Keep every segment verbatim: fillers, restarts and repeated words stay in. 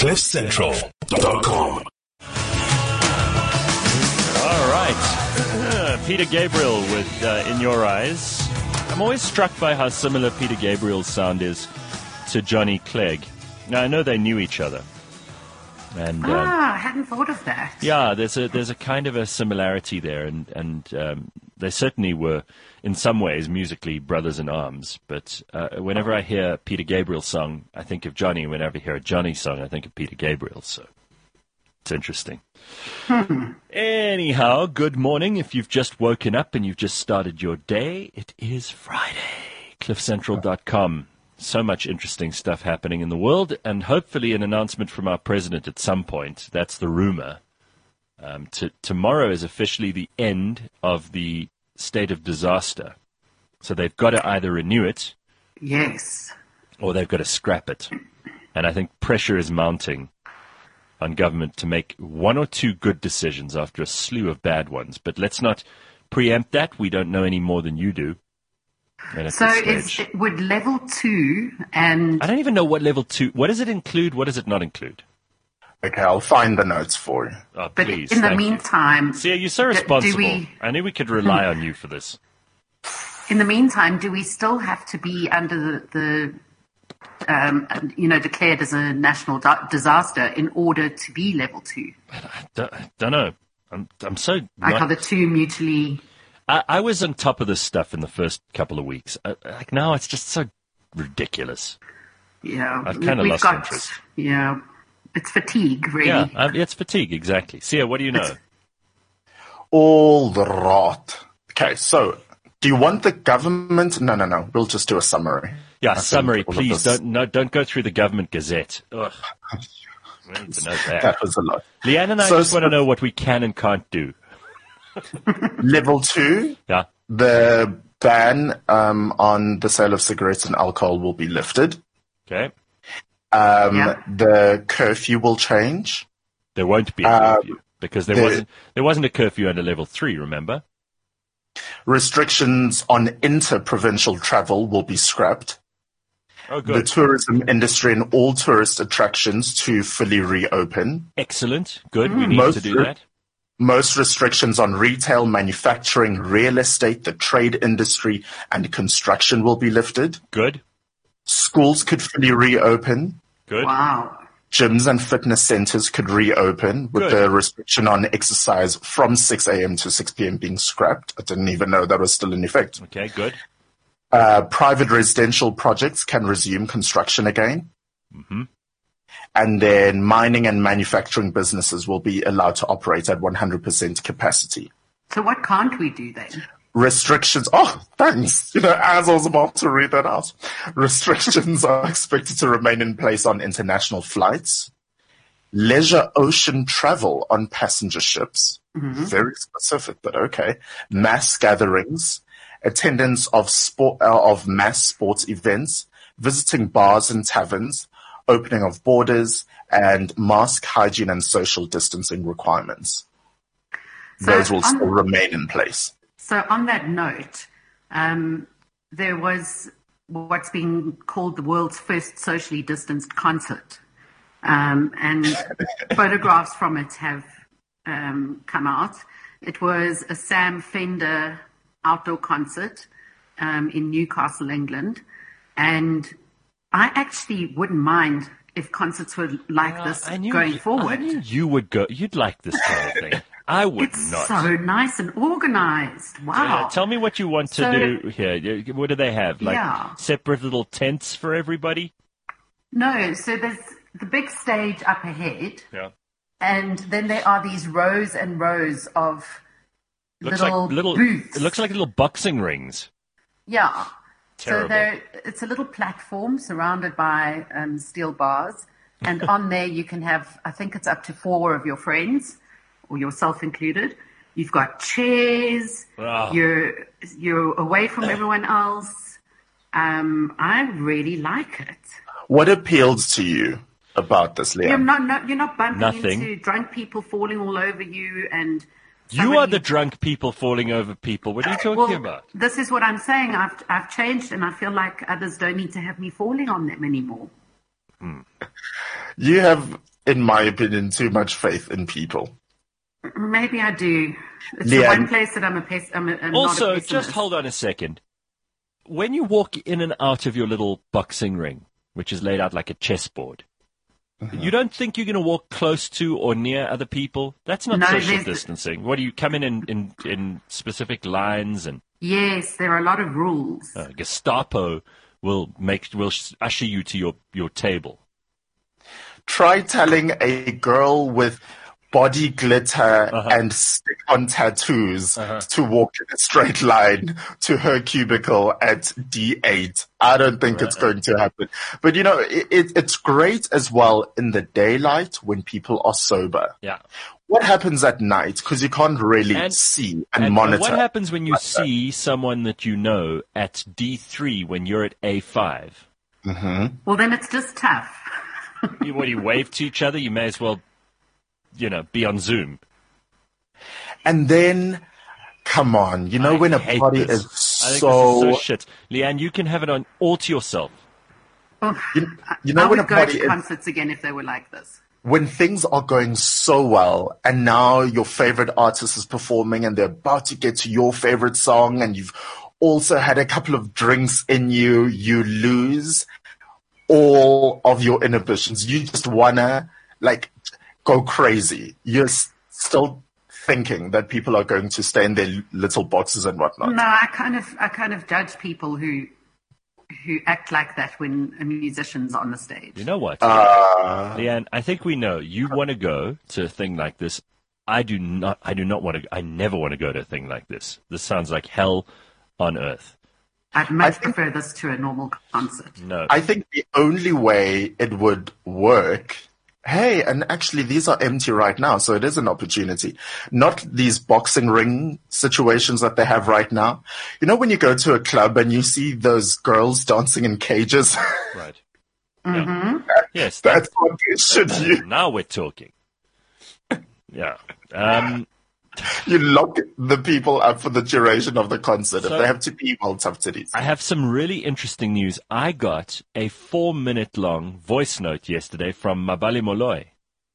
cliff central dot com. All right. Uh, Peter Gabriel with uh, In Your Eyes. I'm always struck by how similar Peter Gabriel's sound is to Johnny Clegg. Now, I know they knew each other. And, um, ah, I hadn't thought of that. Yeah, there's a there's a kind of a similarity there, and and um, they certainly were, in some ways, musically brothers in arms. But uh, whenever I hear Peter Gabriel's song, I think of Johnny. Whenever I hear a Johnny song, I think of Peter Gabriel. So it's interesting. Hmm. Anyhow, good morning. If you've just woken up and you've just started your day, it is Friday. cliff central dot com. So much interesting stuff happening in the world, and hopefully an announcement from our president at some point. That's the rumor. Um, t- tomorrow is officially the end of the state of disaster. So they've got to either renew it, yes, or they've got to scrap it. And I think pressure is mounting on government to make one or two good decisions after a slew of bad ones. But let's not preempt that. We don't know any more than you do. So is, it would level two and... I don't even know what level two... What does it include? What does it not include? Okay, I'll find the notes for you. Oh, but please, in the thank meantime... You. See, you're so responsible. We, I knew we could rely on you for this. In the meantime, do we still have to be under the... the um, you know, declared as a national di- disaster in order to be level two? I don't, I don't know. I'm, I'm so... Like not... are the two mutually... I, I was on top of this stuff in the first couple of weeks. I, like now, it's just so ridiculous. Yeah, I've kind of we've lost got, interest. Yeah, it's fatigue, really. Yeah, um, it's fatigue, exactly. Sia, what do you know? It's all the rot. Okay, so do you want the government? No, no, no. We'll just do a summary. Yeah, I summary, please. Don't no, don't go through the government gazette. Ugh. We need to know that. That was a lot. Leanne and I so, just want to know what we can and can't do. Level two, yeah. The ban um, on the sale of cigarettes and alcohol will be lifted. Okay. Um, yeah. The curfew will change. There won't be a curfew um, because there the, wasn't there wasn't a curfew under level three. Remember? Restrictions on inter-provincial travel will be scrapped. Oh, good. The tourism industry and all tourist attractions to fully reopen. Excellent. Good. Mm. We need Most to do that. Most restrictions on retail, manufacturing, real estate, the trade industry, and construction will be lifted. Good. Schools could fully reopen. Good. Wow. Gyms and fitness centers could reopen with Good. the restriction on exercise from six a.m. to six p.m. being scrapped. I didn't even know that was still in effect. Okay, good. Uh, private residential projects can resume construction again. Mm-hmm. And then mining and manufacturing businesses will be allowed to operate at one hundred percent capacity. So what can't we do then? Restrictions. Oh, thanks. You know, as I was about to read that out. Restrictions are expected to remain in place on international flights. Leisure ocean travel on passenger ships. Mm-hmm. Very specific, but okay. Mass gatherings. Attendance of sport, uh, of mass sports events. Visiting bars and taverns. Opening of borders, and mask hygiene and social distancing requirements. So Those will on, still remain in place. So on that note, um, there was what's being called the world's first socially distanced concert. Um, and photographs from it have um, come out. It was a Sam Fender outdoor concert um, in Newcastle, England. And I actually wouldn't mind if concerts were like uh, this knew, going forward. I knew you would go. You'd like this kind of thing. I would it's not. So nice and organized. Wow. Yeah, tell me what you want to so, do here. What do they have? Like yeah. separate little tents for everybody? No. So there's the big stage up ahead. Yeah. And then there are these rows and rows of looks little, like little booths. It looks like little boxing rings. Yeah. Terrible. So there, it's a little platform surrounded by um, steel bars, and on there you can have, I think it's up to four of your friends, or yourself included. You've got chairs. Oh. You're you're away from everyone else. Um, I really like it. What appeals to you about this, Liam? You're not, not you're not bumping Nothing. into drunk people falling all over you and. You are the drunk people falling over people. What are you talking well, about? This is what I'm saying. I've I've changed, and I feel like others don't need to have me falling on them anymore. You have in my opinion, too much faith in people. Maybe I do. It's Yeah. the one place that I'm a pes- I'm, a, I'm Also, not a pessimist. just hold on a second. When you walk in and out of your little boxing ring, which is laid out like a chessboard, you don't think you're going to walk close to or near other people? That's not No, social there's- distancing. What do you come in in, in in specific lines and Yes, there are a lot of rules. uh, Gestapo will make will usher you to your, your table. Try telling a girl with body glitter Uh-huh. and stick-on tattoos to walk in a straight line to her cubicle at D eight. I don't think it's going to happen. But, you know, it, it, it's great as well in the daylight when people are sober. Yeah. What happens at night? Because you can't really And- see and, And, monitor. and what happens when you see someone that you know at D three when you're at A five? Well, then it's just tough. You, what do you wave to each other? You may as well, you know, be on Zoom. And then, come on, you know I when a hate party this. is I think so... this is so shit. Leanne, you can have it on all to yourself. you, you know I when a would go party to is... concerts again if they were like this. When things are going so well and now your favorite artist is performing and they're about to get to your favorite song and you've also had a couple of drinks in you, you lose all of your inhibitions. You just wanna like go crazy. You're s- still thinking that people are going to stay in their little boxes and whatnot. No, I kind of I kind of judge people who who act like that when a musician's on the stage. You know what? Uh, Leanne, I think we know. You want to go to a thing like this. I do not. I do not want to. I never want to go to a thing like this. This sounds like hell on earth. I'd much prefer this to a normal concert. No. I think the only way it would work, hey, and actually these are empty right now, so it is an opportunity. Not these boxing ring situations that they have right now. You know when you go to a club and you see those girls dancing in cages? Right. Mm-hmm. Yeah. Yes. That's what they should use. Now we're talking. Yeah. Um, You lock the people up for the duration of the concert. So- if they have to pee, well, tough titties. I have some really interesting news. I got a four-minute-long voice note yesterday from Mabali Moloi.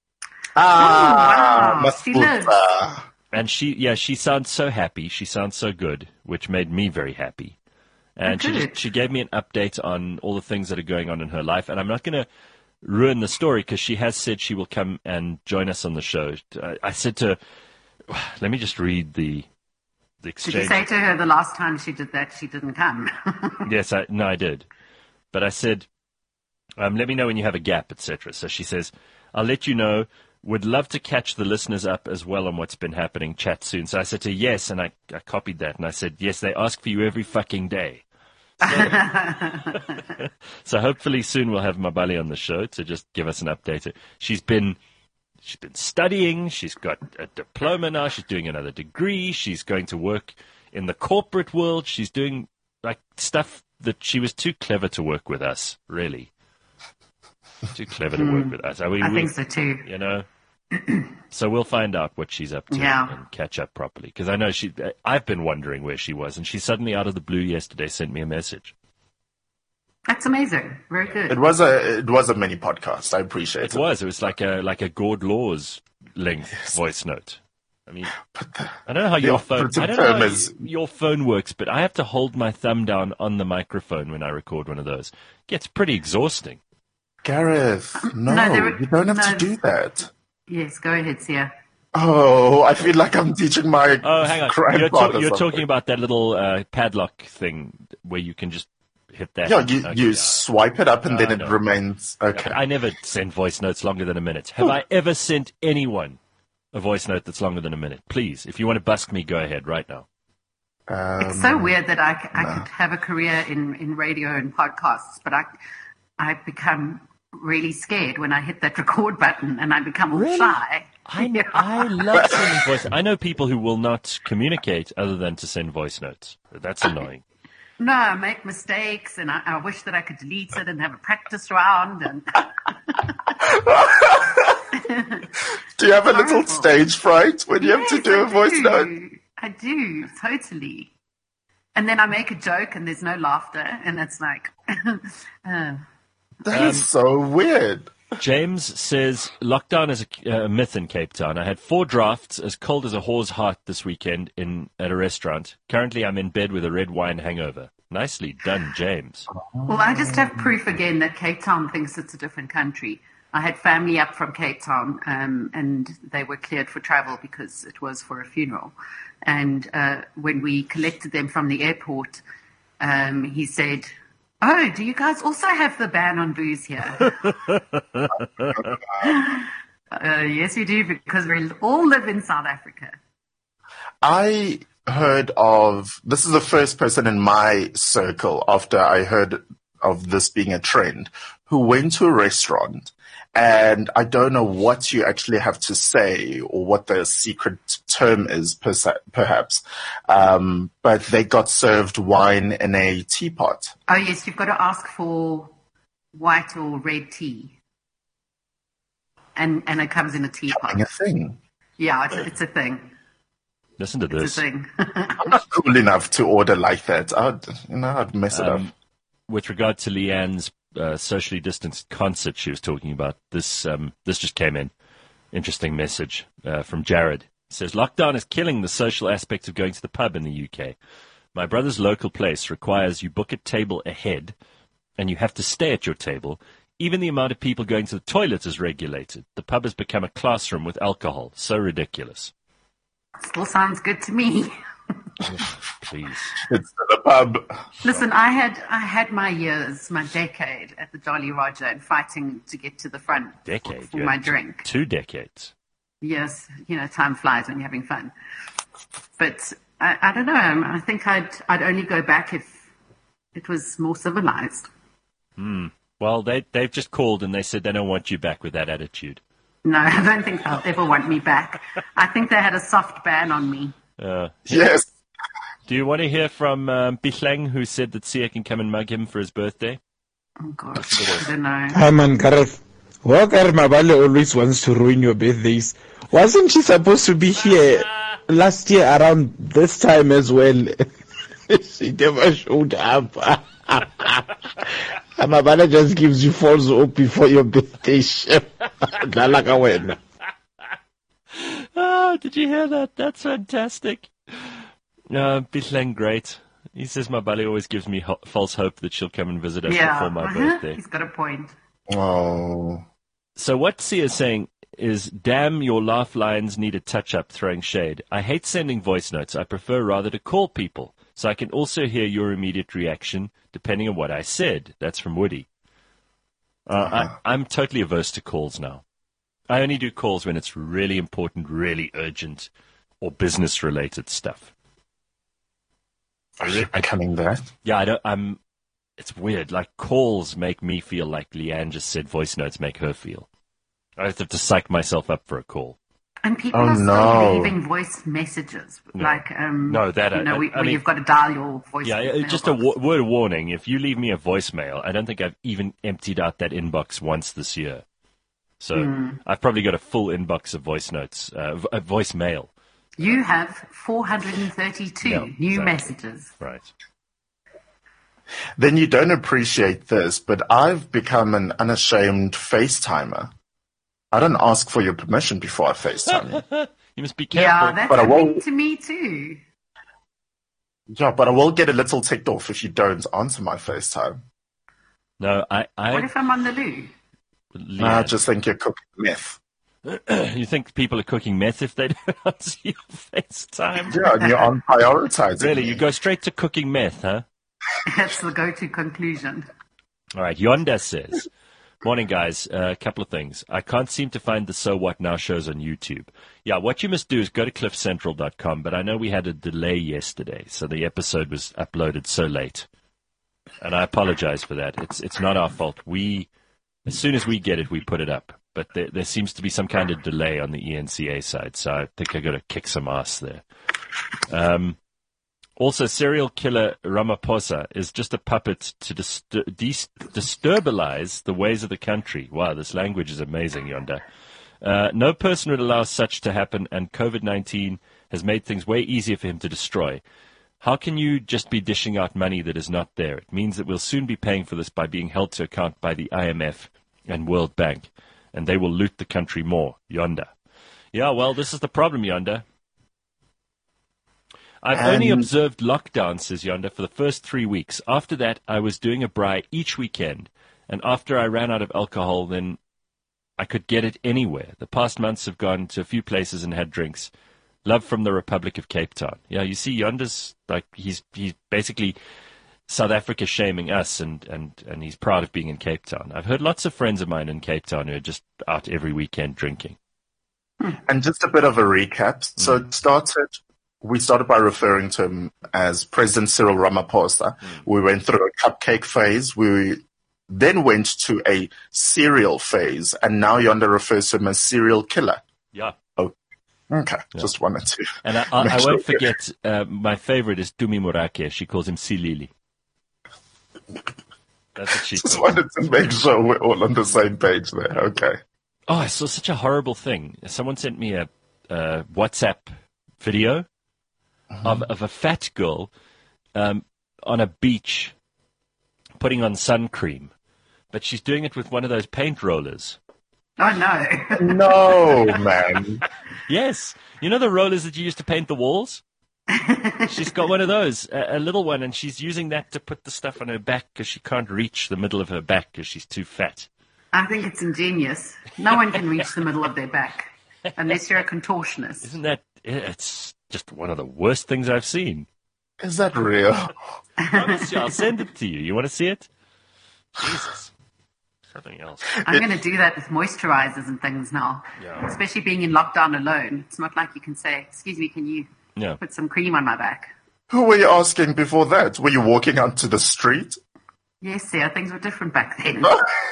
Ah, Oh, wow. She lives. Mafuta. And she, yeah, she sounds so happy. She sounds so good, which made me very happy. And she Good. just, she gave me an update on all the things that are going on in her life. And I'm not going to ruin the story because she has said she will come and join us on the show. I, I said to her, let me just read the the Did you exchange. say to her the last time she did that she didn't come? Yes, I, no, I did. But I said, um, let me know when you have a gap, et cetera. So she says, I'll let you know. Would love to catch the listeners up as well on what's been happening. Chat soon. So I said to her, yes, and I, I copied that. And I said, yes, they ask for you every fucking day. So, so hopefully soon we'll have Mabali on the show to just give us an update. She's been... She's been studying. She's got a diploma now. She's doing another degree. She's going to work in the corporate world. She's doing like stuff that she was too clever to work with us, really. Too clever to work with us. I, mean, I we, think so too. You know. So we'll find out what she's up to Yeah. and catch up properly. Because I know she. I've been wondering where she was, and she suddenly, out of the blue, yesterday sent me a message. That's amazing. Very good. It was a it was a mini podcast. I appreciate it. It was. It was like a like a Gord Laws length voice note. I mean, I don't know how your phone. operative I don't know term how is- your phone works, but I have to hold my thumb down on the microphone when I record one of those. It gets pretty exhausting. Gareth, no, No, there were- you don't have no. to do that. Yes, go ahead, Sia. Oh, I feel like I'm teaching my Oh, hang on. grandfather You're, ta- you're something. talking about that little uh, padlock thing where you can just hit that. Yeah, you, Okay, you yeah. swipe it up and No, then I it know. remains Yeah, okay. but I never send voice notes longer than a minute. Have I ever sent anyone a voice note that's longer than a minute? Please, if you want to bust me, go ahead right now. Um, It's so weird that I, c- I could have a career in, in radio and podcasts, but I I become really scared when I hit that record button and I become all Really? shy. I, Yeah. I love sending voice. I know people who will not communicate other than to send voice notes. That's annoying. No, I make mistakes and I, I wish that I could delete it and have a practice round. And do you have a little horrible. stage fright when you have to Yes, do I a voice do. note? I do, totally. And then I make a joke and there's no laughter and it's like, uh, That is so weird. James says, lockdown is a uh, myth in Cape Town. I had four drafts as cold as a whore's heart this weekend in at a restaurant. Currently, I'm in bed with a red wine hangover. Nicely done, James. Well, I just have proof again that Cape Town thinks it's a different country. I had family up from Cape Town, um, and they were cleared for travel because it was for a funeral. And uh, when we collected them from the airport, um, he said, "Oh, do you guys also have the ban on booze here?" uh, yes, we do, because we all live in South Africa. I heard of, this is the first person in my circle after I heard of this being a trend, who went to a restaurant, and I don't know what you actually have to say or what the secret term is, perhaps, um, but they got served wine in a teapot. Oh, yes, you've got to ask for white or red tea. And and it comes in a teapot. A thing. Yeah, it's, it's a thing. Listen to It's this. a thing. I'm not cool enough to order like that. I'd, you know, I'd mess it Um, up. with regard to Leanne's uh, socially distanced concert she was talking about, this um, this just came in. Interesting message uh, from Jared. It says, lockdown is killing the social aspect of going to the pub in the U K. My brother's local place requires you book a table ahead, and you have to stay at your table. Even the amount of people going to the toilet is regulated. The pub has become a classroom with alcohol. So ridiculous. Still sounds good to me. Please. It's the pub. Listen, I had I had my years, my decade at the Jolly Roger and fighting to get to the front Decade. for You my had drink. Two decades. Yes, you know, time flies when you're having fun. But I, I don't know. I think I'd I'd only go back if it was more civilized. Hmm. Well, they they've just called and they said they don't want you back with that attitude. No, I don't think they'll ever want me back. I think they had a soft ban on me. Uh, Yes. do you want to hear from um, Bihleng, who said that Sia can come and mug him for his birthday? Oh, gosh. I don't know. Hi, man, Gareth. Wakar Mabale always wants to ruin your birthdays. Wasn't she supposed to be here last year around this time as well? She never showed up. Mabale just gives you false hope before your birthday. Oh, did you hear that? That's fantastic. Uh, Bihleng, great. He says Mabale always gives me ho- false hope that she'll come and visit us Yeah, before my uh-huh. birthday. He's got a point. Oh. So what Sia is saying is, damn, your laugh lines need a touch-up, throwing shade. I hate sending voice notes. I prefer rather to call people, so I can also hear your immediate reaction, depending on what I said. That's from Woody. Uh, Uh-huh. I, I'm totally averse to calls now. I only do calls when it's really important, really urgent, or business-related stuff. Are you becoming that? Yeah, I don't, I'm... It's weird. Like, calls make me feel like Leanne just said voice notes make her feel. I have to psych myself up for a call. And people Oh, are still no. leaving voice messages. No. Like, um, No, that, you know, I- we, I where mean- you've got to dial your voice Yeah, uh, just a mailbox. w- word of warning. If you leave me a voicemail, I don't think I've even emptied out that inbox once this year. So Mm. I've probably got a full inbox of voice notes, uh, v- uh, voicemail. You have four hundred thirty-two No, new exactly. messages. Right. Then you don't appreciate this, but I've become an unashamed FaceTimer. I don't ask for your permission before I FaceTime you. You must be careful. Yeah, that's But I happening won't- to me too. Yeah, but I will get a little ticked off if you don't answer my FaceTime. No, I, I, What if I'm on the loo? Leanne, I just think you're cooking meth. you think people are cooking meth if they don't answer your FaceTime? Yeah, and you're on prioritizing. Really, me. you go straight to cooking meth, huh? That's the go-to conclusion. All right, Yonda says, morning, guys. A uh, couple of things. I can't seem to find the So What Now shows on YouTube. Yeah, what you must do is go to cliff central dot com, but I know we had a delay yesterday, so the episode was uploaded so late. And I apologize for that. It's it's not our fault. We, as soon as we get it, we put it up. But there, there seems to be some kind of delay on the E N C A side, so I think I got to kick some ass there. Um, also, serial killer Ramaphosa is just a puppet to distur- de- destabilize the ways of the country. Wow, this language is amazing, Yonda. Uh, no person would allow such to happen, and COVID nineteen has made things way easier for him to destroy. How can you just be dishing out money that is not there? It means that we'll soon be paying for this by being held to account by the I M F and World Bank, and they will loot the country more, yonder. Yeah, well, this is the problem, yonder. I've And- only observed lockdown, says Yonder, for the first three weeks. After that, I was doing a braai each weekend. And after I ran out of alcohol, then I could get it anywhere. The past months have gone to a few places and had drinks. Love from the Republic of Cape Town. Yeah, you see, Yonder's like, he's he's basically South Africa shaming us, and, and, and he's proud of being in Cape Town. I've heard lots of friends of mine in Cape Town who are just out every weekend drinking. And just a bit of a recap. So Mm. it started, we started by referring to him as President Cyril Ramaphosa. Mm. We went through a cupcake phase. We then went to a serial phase, and now Yonder refers to him as serial killer. Yeah. Okay, just wanted to. And I, I, make I sure. won't forget, uh, my favorite is Tumi Morake. She calls him Silili. That's what she Just calls him. wanted to make sure we're all on the same page there. Okay. Oh, I saw such a horrible thing. Someone sent me a, a WhatsApp video of, of a fat girl um, on a beach putting on sun cream, but she's doing it with one of those paint rollers. Oh, no. No, man. Yes. You know the rollers that you use to paint the walls? She's got one of those, a, a little one, and she's using that to put the stuff on her back because she can't reach the middle of her back because she's too fat. I think it's ingenious. No one can reach the middle of their back unless you're a contortionist. Isn't that, it's just one of the worst things I've seen. Is that real? Honestly, I'll send it to you. You want to see it? Jesus. Something else. I'm going to do that with moisturizers and things now, Yeah. especially being in lockdown alone. It's not like you can say, excuse me, can you Yeah. put some cream on my back? Who were you asking before that? Were you walking out to the street? Yes, yeah, things were different back then.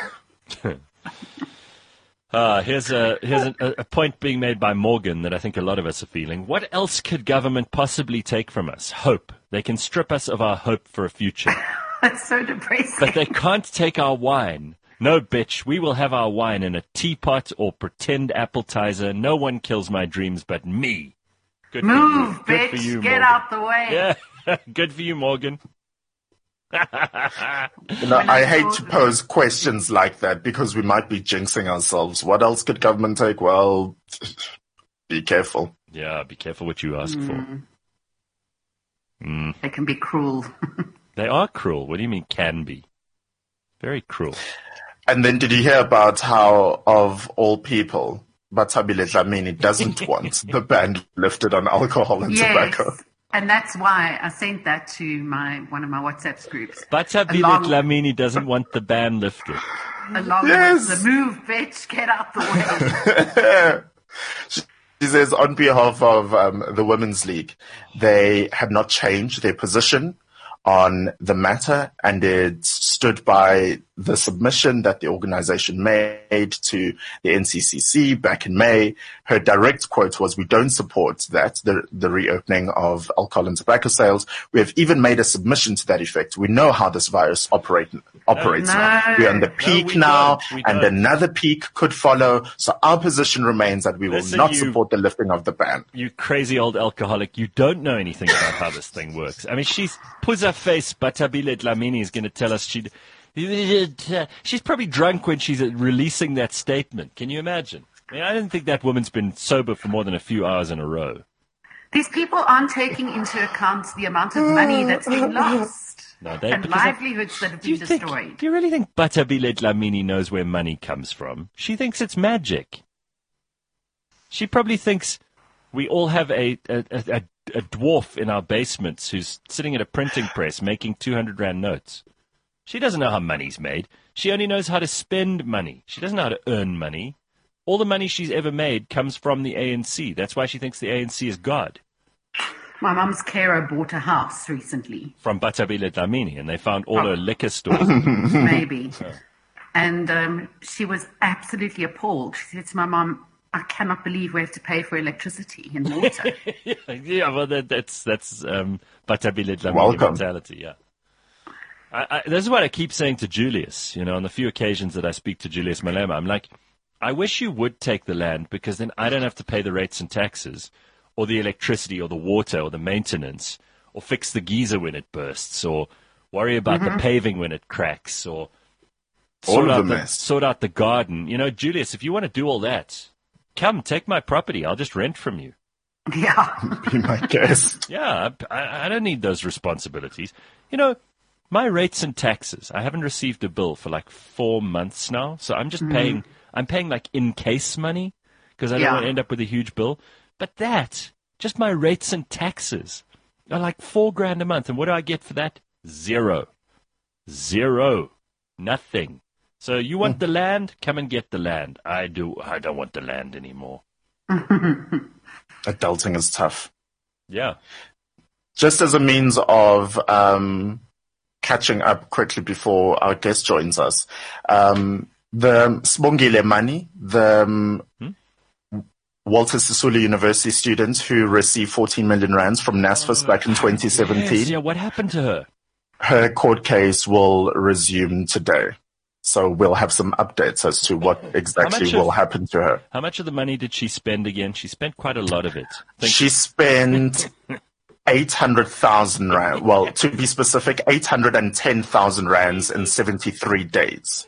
Uh, here's a here's a, a point being made by Morgan that I think a lot of us are feeling. What else could government possibly take from us? Hope. They can strip us of our hope for a future. It's so depressing. But they can't take our wine. No, bitch, we will have our wine in a teapot or pretend appetizer. No one kills my dreams but me. Good for you. Move, Good for bitch. you, Get Morgan. out the way. Yeah, good for you, Morgan. You know, I hate to pose questions like that because we might be jinxing ourselves. What else could government take? Well, be careful. Yeah, be careful what you ask for. Mm. They can be cruel. They are cruel. What do you mean can be? Very cruel. And then did you hear about how, of all people, Batabile Dlamini doesn't want the ban lifted on alcohol and Yes. tobacco? And that's why I sent that to my one of my WhatsApp groups. Batabile Along- Dlamini doesn't want the ban lifted. Along Yes. with the move, bitch, get out the way. She says on behalf of um, the Women's League, they have not changed their position on the matter, and it stood by the submission that the organization made to the N C C C back in May. Her direct quote was, "We don't support that, the, the reopening of alcohol and tobacco sales. We have even made a submission to that effect. We know how this virus operate, operates No. now. We're on the peak we now, don't. We and don't. another peak could follow. So our position remains that we will Listen, not you- support the lifting of the ban." You crazy old alcoholic. You don't know anything about how this thing works. I mean, she's Puzza face Batabile Dlamini is going to tell us she she's probably drunk when she's releasing that statement. Can you imagine? I mean, I don't think that woman's been sober for more than a few hours in a row. These people aren't taking into account the amount of money that's been lost No, they and because I- livelihoods that have do you been think? destroyed. Do you really think Batabile Dlamini knows where money comes from? She thinks it's magic. She probably thinks we all have a a, a, a dwarf in our basements who's sitting at a printing press making two hundred rand notes. She doesn't know how money's made. She only knows how to spend money. She doesn't know how to earn money. All the money she's ever made comes from the A N C. That's why she thinks the A N C is God. My mum's carer bought a house recently, From Batabile Dlamini, and they found all her liquor stores. maybe. And um, she was absolutely appalled. She said to my mum, I cannot believe we have to pay for electricity and water. Yeah, well, that, that's that's um, Batabile Dlamini Welcome. mentality. Yeah, I, I, this is what I keep saying to Julius. You know, on the few occasions that I speak to Julius Malema, I'm like, I wish you would take the land because then I don't have to pay the rates and taxes, or the electricity, or the water, or the maintenance, or fix the geyser when it bursts, or worry about the paving when it cracks, or All sort of out the the mess. sort out the garden. You know, Julius, if you want to do all that, come take my property. I'll just rent from you. Yeah. Be my guest. Yeah, I, I don't need those responsibilities. You know, my rates and taxes. I haven't received a bill for like four months now, so I'm just paying. I'm paying like in case money because I don't Yeah. want to end up with a huge bill. But that, just my rates and taxes, are like four grand a month, and what do I get for that? Zero, zero, nothing. So you want the land? Come and get the land. I do. I don't want the land anymore. Adulting is tough. Yeah. Just as a means of um, catching up quickly before our guest joins us, um, the Sibongile Mani, the um, Hmm? Walter Sisulu University student who received fourteen million rands from NSFAS back in twenty seventeen, Yes, yeah. What happened to her? her court case will resume today. So we'll have some updates as to what exactly much will of- happen to her. How much of the money did she spend again? She spent quite a lot of it. Think- She spent eight hundred thousand rand. Well, to be specific, eight hundred ten thousand rands in seventy-three days.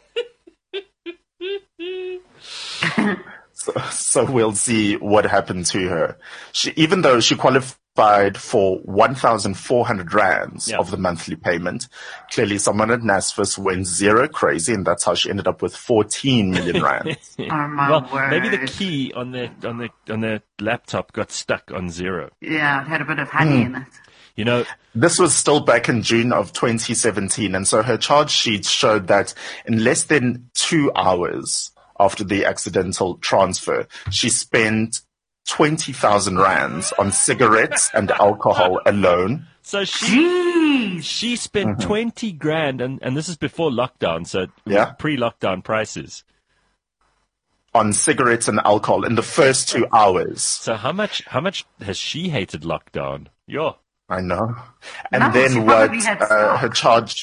So, so we'll see what happened to her. She, even though she qualified for one thousand four hundred rands Yeah. of the monthly payment, clearly someone at NSFAS went zero crazy, and that's how she ended up with fourteen million rands. Oh, my well, word. maybe the key on the on the on the laptop got stuck on zero. Yeah, it had a bit of honey Hmm. in it. You know, This was still back in June of twenty seventeen, and so her charge sheet showed that in less than two hours after the accidental transfer, she spent twenty thousand rands on cigarettes and alcohol alone. so she Jeez. she spent twenty grand, and and this is before lockdown, so it was Yeah. pre-lockdown prices. On cigarettes and alcohol in the first two hours. So how much how much has she hated lockdown? Yo, I know. And No, she then what probably had uh, stock. her charge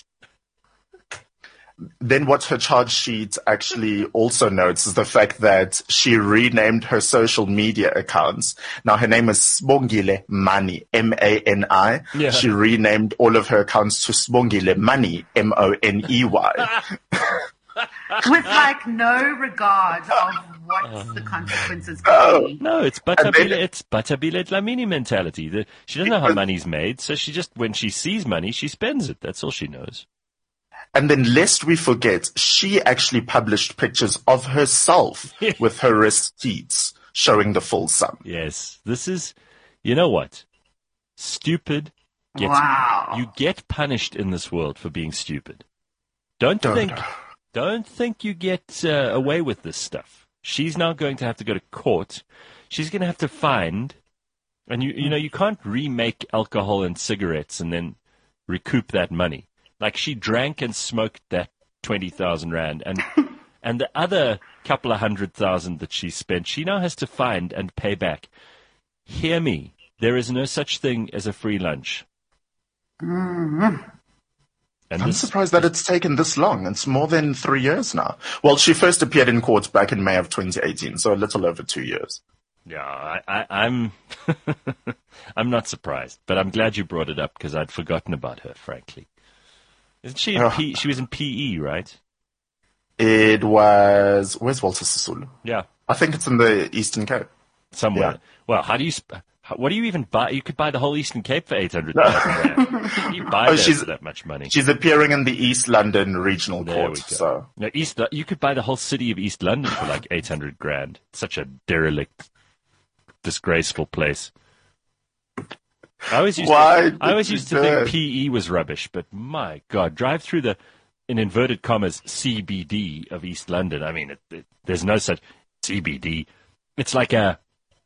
then what her charge sheet actually also notes is the fact that she renamed her social media accounts. Now her name is Sibongile Mani, M A N I. Yeah. She renamed all of her accounts to Sibongile Mani, M O N E Y. With like no regard of what the consequences could be. no, it's then- Batabile, it's Batabile Dlamini mentality. The, she doesn't know how money's made, so she just when she sees money, she spends it. That's all she knows. And then lest we forget, she actually published pictures of herself Yeah. with her receipts showing the full sum. Yes, this is, you know what? Stupid gets, Wow. you get punished in this world for being stupid. Don't, Don't. think, don't think you get uh, away with this stuff. She's now going to have to go to court. She's going to have to find, and you, you know, you can't remake alcohol and cigarettes and then recoup that money. Like she drank and smoked that twenty thousand rand, and and the other couple of hundred thousand that she spent, she now has to find and pay back. Hear me, there is no such thing as a free lunch. And I'm this, surprised that it's taken this long. It's more than three years now. Well, she first appeared in court back in May of twenty eighteen, so a little over two years. yeah, I, I, I'm I'm not surprised, but I'm glad you brought it up because I'd forgotten about her, frankly. Isn't she in Oh. P? She was in P E, right? It was, where's Walter Sisulu? Yeah, I think it's in the Eastern Cape. somewhere. Yeah. Well, how do you? Sp- how, what do you even buy? You could buy the whole Eastern Cape for eight hundred thousand rand. You buy Oh, that she's- for that much money. She's appearing in the East London Regional There Court. we go. So No, East. You could buy the whole city of East London for like eight hundred grand. Such a derelict, disgraceful place. I always used Why to, I always did used you to do think it? P E was rubbish, but my God, drive through the, in inverted commas, C B D of East London. I mean, it, it, there's no such C B D. It's like a,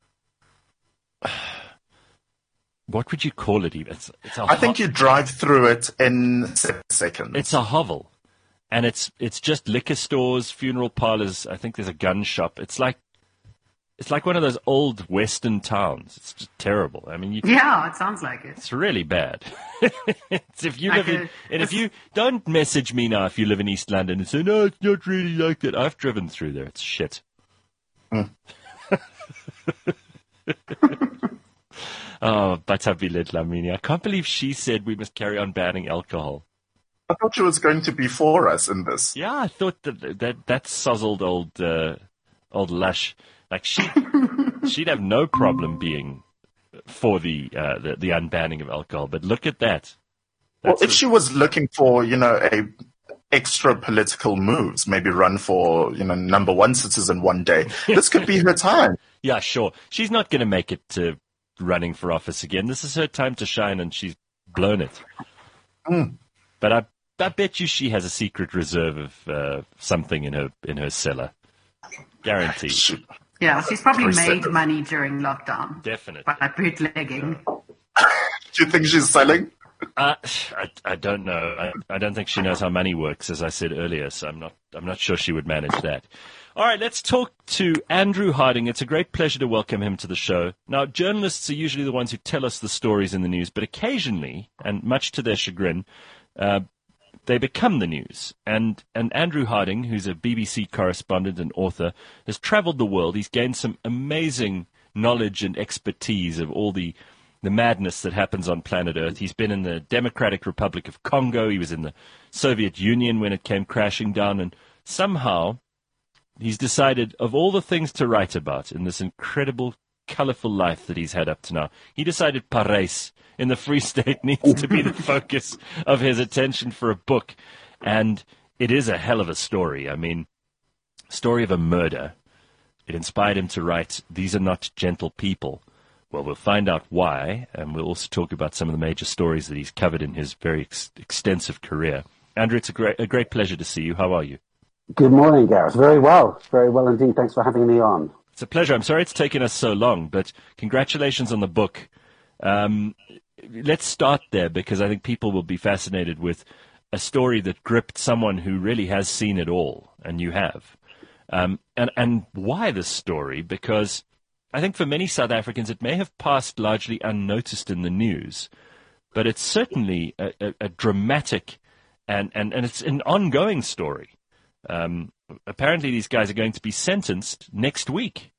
what would you call it even? It's, it's a I think ho- you drive through it in seven seconds. it's a hovel, and it's it's just liquor stores, funeral parlors. I think there's a gun shop. It's like it's like one of those old Western towns. It's just terrible. I mean, you, Yeah, it sounds like it. it's really bad. It's if you Like live in, a- and if you don't message me now if you live in East London and say no, it's not really like that. I've driven through there. It's shit. Oh, Batabile Dlamini. I can't believe she said we must carry on banning alcohol. I thought she was going to be for us in this. Yeah, I thought that that, that sozzled old uh, old lush, like she she'd have no problem being for the, uh, the the unbanning of alcohol. But look at that. Well, That's if a- she was looking for, you know, a extra political moves, maybe run for, you know, number one citizen one day, this could be her time. Yeah, sure. She's not going to make it to running for office again. This is her time to shine, and she's blown it. Mm. But I, I bet you she has a secret reserve of uh, something in her in her cellar. Guaranteed. She- Yeah, she's probably Percent made of- money during lockdown Definitely. by bootlegging. Do you think she's selling? Uh, I, I don't know. I, I don't think she knows how money works, as I said earlier. So I'm not. I'm not sure she would manage that. All right, let's talk to Andrew Harding. It's a great pleasure to welcome him to the show. Now, journalists are usually the ones who tell us the stories in the news, but occasionally, and much to their chagrin, uh, they become the news. And and Andrew Harding, who's a B B C correspondent and author, has traveled the world. He's gained some amazing knowledge and expertise of all the the madness that happens on planet Earth. He's been in the Democratic Republic of Congo. He was in the Soviet Union when it came crashing down. And somehow he's decided, of all the things to write about in this incredible, colorful life that he's had up to now, he decided Parys in the Free State needs to be the focus of his attention for a book. And it is a hell of a story. I mean, story of a murder. It inspired him to write, These Are Not Gentle People. Well, we'll find out why, and we'll also talk about some of the major stories that he's covered in his very ex- extensive career. Andrew, it's a great, a great pleasure to see you. How are you? Good morning, Gareth. Very well. Very well indeed. Thanks for having me on. It's a pleasure. I'm sorry it's taken us so long, but congratulations on the book. Um, let's start there, because I think people will be fascinated with a story that gripped someone who really has seen it all, and you have. Um, and, and why this story? Because I think for many South Africans, it may have passed largely unnoticed in the news, but it's certainly a, a, a dramatic and, and, and it's an ongoing story. Um, apparently, these guys are going to be sentenced next week.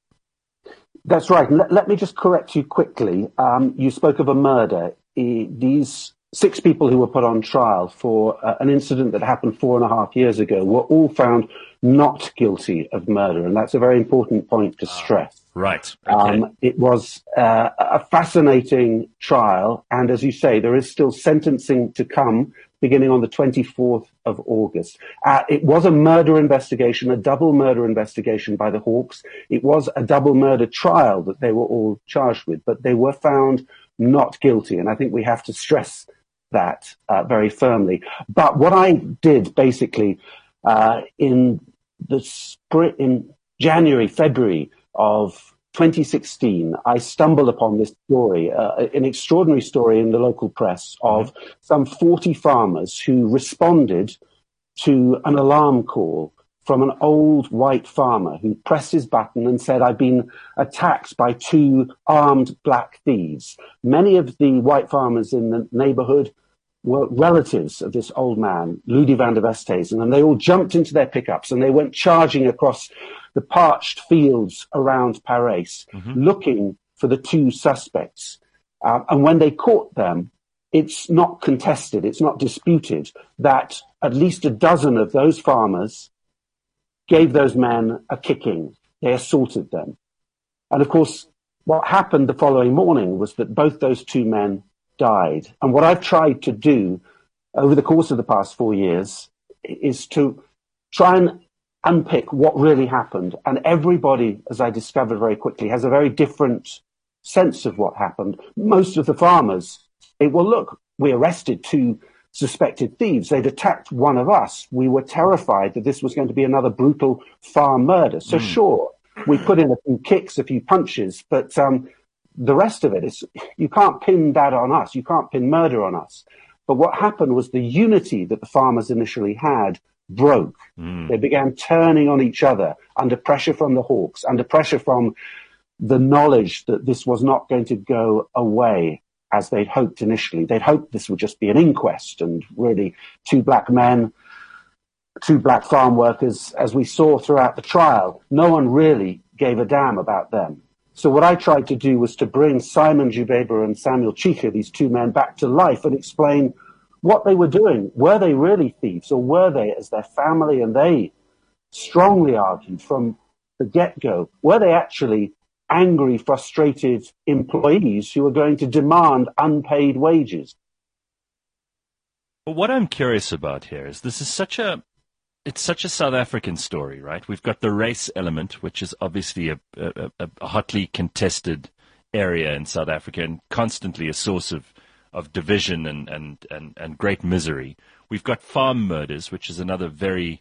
That's right. Let, let me just correct you quickly. Um, you spoke of a murder. E- these six people who were put on trial for uh, an incident that happened four and a half years ago were all found not guilty of murder, and that's a very important point to stress. Right. Okay. Um, it was uh, a fascinating trial, and as you say, there is still sentencing to come beginning on the twenty-fourth of August. Uh, it was a murder investigation, a double murder investigation by the Hawks. It was a double murder trial that they were all charged with, but they were found not guilty, and I think we have to stress that uh, very firmly. But what I did basically uh, in the spring, in January, February of twenty sixteen, I stumbled upon this story, uh, an extraordinary story in the local press of mm-hmm. some forty farmers who responded to an alarm call from an old white farmer who pressed his button and said, I've been attacked by two armed black thieves. Many of the white farmers in the neighborhood were relatives of this old man, Ludi van der Westhuizen, and they all jumped into their pickups and they went charging across the parched fields around Parys, mm-hmm. looking for the two suspects. Uh, and when they caught them, it's not contested, it's not disputed that at least a dozen of those farmers gave those men a kicking. They assaulted them. And of course, what happened the following morning was that both those two men died. And what I've tried to do over the course of the past four years is to try and unpick what really happened. And everybody, as I discovered very quickly, has a very different sense of what happened. Most of the farmers say, well, look, we arrested two suspected thieves. They'd attacked one of us. We were terrified that this was going to be another brutal farm murder. So mm. sure, we put in a few kicks, a few punches, but um, the rest of it is, you can't pin that on us. You can't pin murder on us. But what happened was the unity that the farmers initially had broke. Mm. They began turning on each other under pressure from the Hawks, under pressure from the knowledge that this was not going to go away as they'd hoped initially. They'd hoped this would just be an inquest and really two black men, two black farm workers, as we saw throughout the trial. No one really gave a damn about them. So what I tried to do was to bring Simon Jubeba and Samuel Chika, these two men, back to life and explain what they were doing. Were they really thieves, or were they, as their family and they strongly argued from the get-go, were they actually angry, frustrated employees who were going to demand unpaid wages? But what I'm curious about here is this is such a it's such a South African story, right? We've got the race element, which is obviously a, a, a hotly contested area in South Africa and constantly a source of, of division and, and, and, and great misery. We've got farm murders, which is another very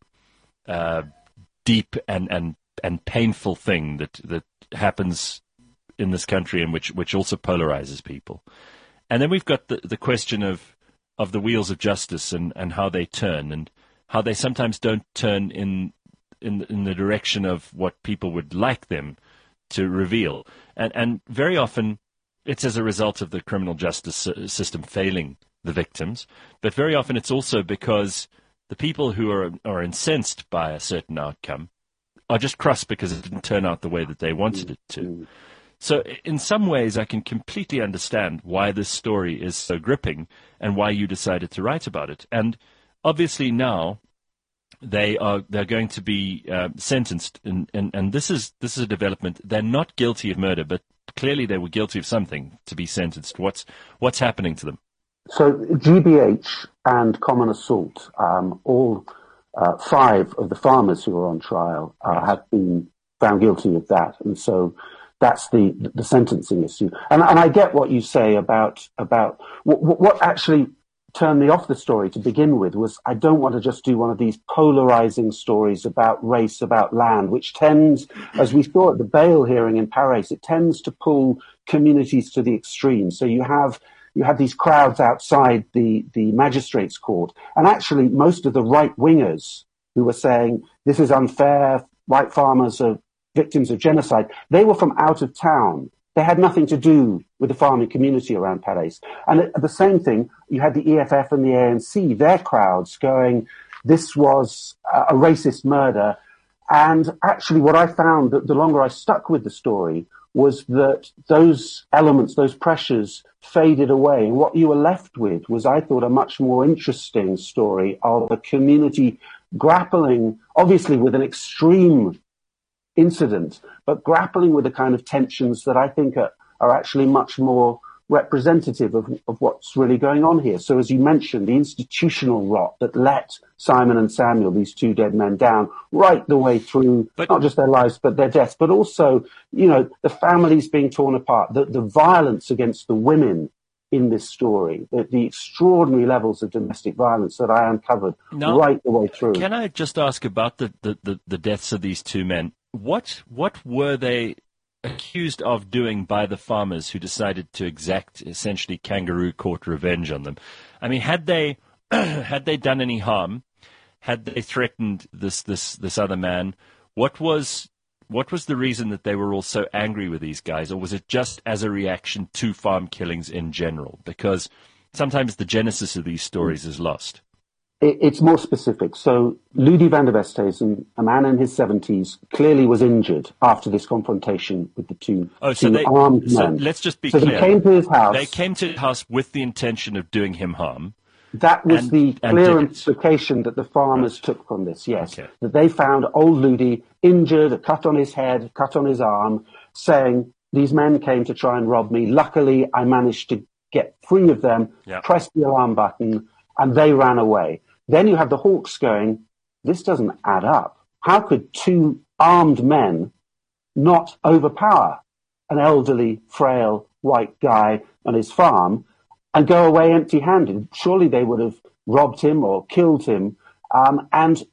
uh, deep and, and, and painful thing that, that happens in this country and which, which also polarizes people. And then we've got the, the question of, of the wheels of justice and, and how they turn and how they sometimes don't turn in, in in the direction of what people would like them to reveal. And, and very often it's as a result of the criminal justice system failing the victims, but very often it's also because the people who are, are incensed by a certain outcome are just cross because it didn't turn out the way that they wanted it to. So in some ways, I can completely understand why this story is so gripping and why you decided to write about it. And obviously now they are they're going to be uh, sentenced, and, and, and this is this is a development. They're not guilty of murder, but clearly they were guilty of something to be sentenced. What's what's happening to them? So G B H and common assault, um, all uh, five of the farmers who are on trial uh, have been found guilty of that, and so that's the the sentencing issue. And, and I get what you say about about what, what actually turned me off the story to begin with was I don't want to just do one of these polarizing stories about race, about land, which tends, as we saw at the bail hearing in Paris, it tends to pull communities to the extreme. So you have you have these crowds outside the, the magistrates' court, and actually most of the right-wingers who were saying this is unfair, white farmers are victims of genocide, they were from out of town. They had nothing to do with the farming community around Paris. And at the same thing, you had the E F F and the A N C, their crowds going, this was a racist murder. And actually what I found, that the longer I stuck with the story, was that those elements, those pressures faded away. And what you were left with was, I thought, a much more interesting story of a community grappling, obviously with an extreme incident, but grappling with the kind of tensions that I think are, are actually much more representative of, of what's really going on here. So as you mentioned, the institutional rot that let Simon and Samuel, these two dead men, down right the way through, but, not just their lives, but their deaths, but also, you know, the families being torn apart, the, the violence against the women in this story, the, the extraordinary levels of domestic violence that I uncovered now, right the way through. Can I just ask about the, the, the, the deaths of these two men? What what were they accused of doing by the farmers who decided to exact essentially kangaroo court revenge on them? I mean, had they had they done any harm? Had they threatened this this this other man? What was what was the reason that they were all so angry with these guys, or was it just as a reaction to farm killings in general? Because sometimes the genesis of these stories is lost. It's more specific. So Ludi van der Westhuizen, a man in his seventies, clearly was injured after this confrontation with the two, oh, so two they, armed so men. Let's just be so clear. They came to his house. They came to his house with the intention of doing him harm. That was and, the clear and implication that the farmers right. took from this, yes. Okay. That they found old Ludi injured, a cut on his head, a cut on his arm, saying, these men came to try and rob me. Luckily, I managed to get free of them, yeah. press the alarm button, and they ran away. Then you have the Hawks going, this doesn't add up. How could two armed men not overpower an elderly, frail, white guy on his farm and go away empty-handed? Surely they would have robbed him or killed him. Um, and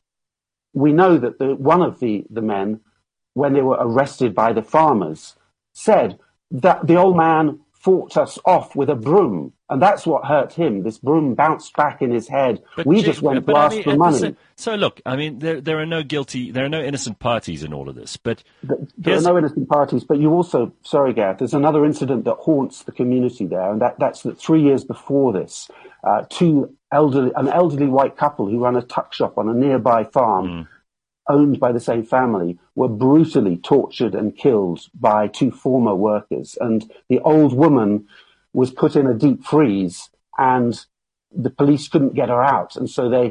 we know that the, one of the, the men, when they were arrested by the farmers, said that the old man fought us off with a broom. And that's what hurt him. This broom bounced back in his head. But we Jim, just went but to I ask mean, for money. Same, so look, I mean, there there are no guilty, there are no innocent parties in all of this. But there are no innocent parties. But you also, sorry, Gareth, there's another incident that haunts the community there, and that, that's that three years before this, uh, two elderly, an elderly white couple who ran a tuck shop on a nearby farm. Mm. owned by the same family, were brutally tortured and killed by two former workers. And the old woman was put in a deep freeze, and the police couldn't get her out. And so they,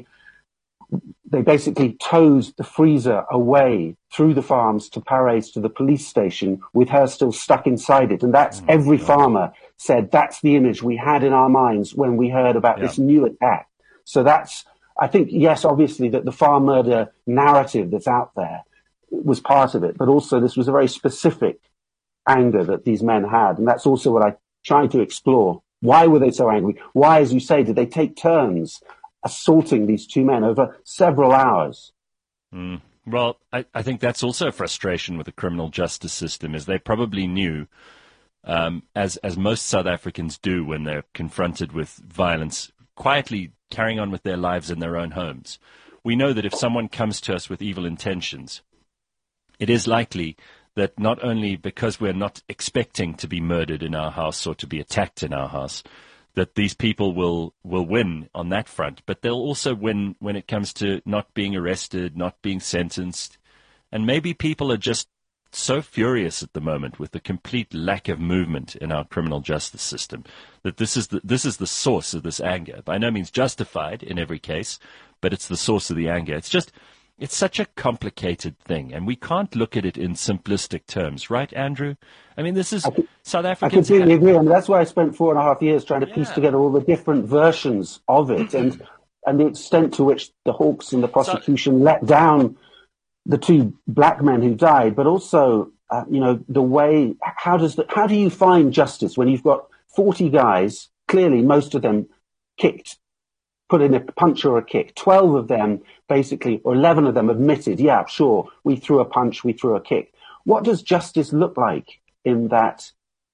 they basically towed the freezer away through the farms to Paris to the police station with her still stuck inside it. And that's, mm-hmm. every farmer said that's the image we had in our minds when we heard about yeah. this new attack. So that's, I think, yes, obviously that the farm murder narrative that's out there was part of it, but also this was a very specific anger that these men had. And that's also what I tried to explore. Why were they so angry? Why, as you say, did they take turns assaulting these two men over several hours? Mm. Well, I, I think that's also a frustration with the criminal justice system, is they probably knew, um, as as most South Africans do when they're confronted with violence, quietly carrying on with their lives in their own homes. We know that if someone comes to us with evil intentions, it is likely that not only because we're not expecting to be murdered in our house or to be attacked in our house, that these people will, will win on that front, but they'll also win when it comes to not being arrested, not being sentenced. And maybe people are just so furious at the moment with the complete lack of movement in our criminal justice system that this is the, this is the source of this anger. By no means justified in every case, but it's the source of the anger. It's just, it's such a complicated thing, and we can't look at it in simplistic terms, right, Andrew? I mean, this is I, South Africans. I completely have, agree, and that's why I spent four and a half years trying to yeah. piece together all the different versions of it, and and the extent to which the Hawks and the prosecution so, let down the two black men who died, but also, uh, you know, the way how does the, how do you find justice when you've got forty guys, clearly most of them kicked, put in a punch or a kick. twelve of them basically, or eleven of them admitted, yeah, sure, we threw a punch, we threw a kick. What does justice look like in that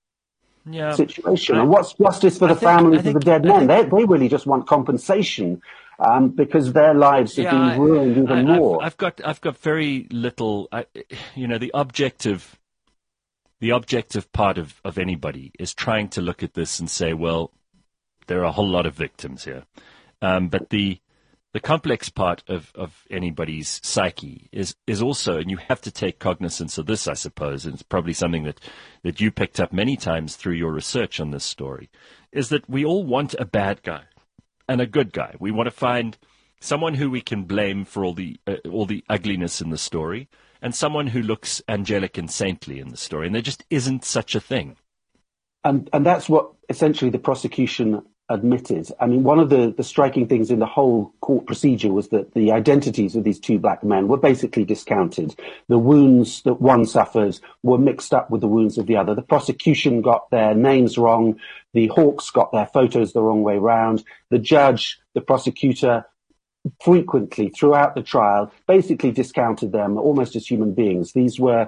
yeah, situation? I, and what's justice for I the think, families think, of the dead men? Think, they, they really just want compensation um, because their lives have yeah, been ruined even I, more. I've, I've got, I've got very little, I, you know, the objective, the objective part of, of anybody is trying to look at this and say, well, there are a whole lot of victims here. Um, but the the complex part of, of anybody's psyche is, is also, and you have to take cognizance of this, I suppose, and it's probably something that, that you picked up many times through your research on this story, is that we all want a bad guy and a good guy. We want to find someone who we can blame for all the uh, all the ugliness in the story, and someone who looks angelic and saintly in the story, and there just isn't such a thing. And and that's what essentially the prosecution admitted. I mean, one of the, the striking things in the whole court procedure was that the identities of these two black men were basically discounted. The wounds that one suffered were mixed up with the wounds of the other. The prosecution got their names wrong. The Hawks got their photos the wrong way round. The judge, the prosecutor, frequently throughout the trial basically discounted them almost as human beings. These were,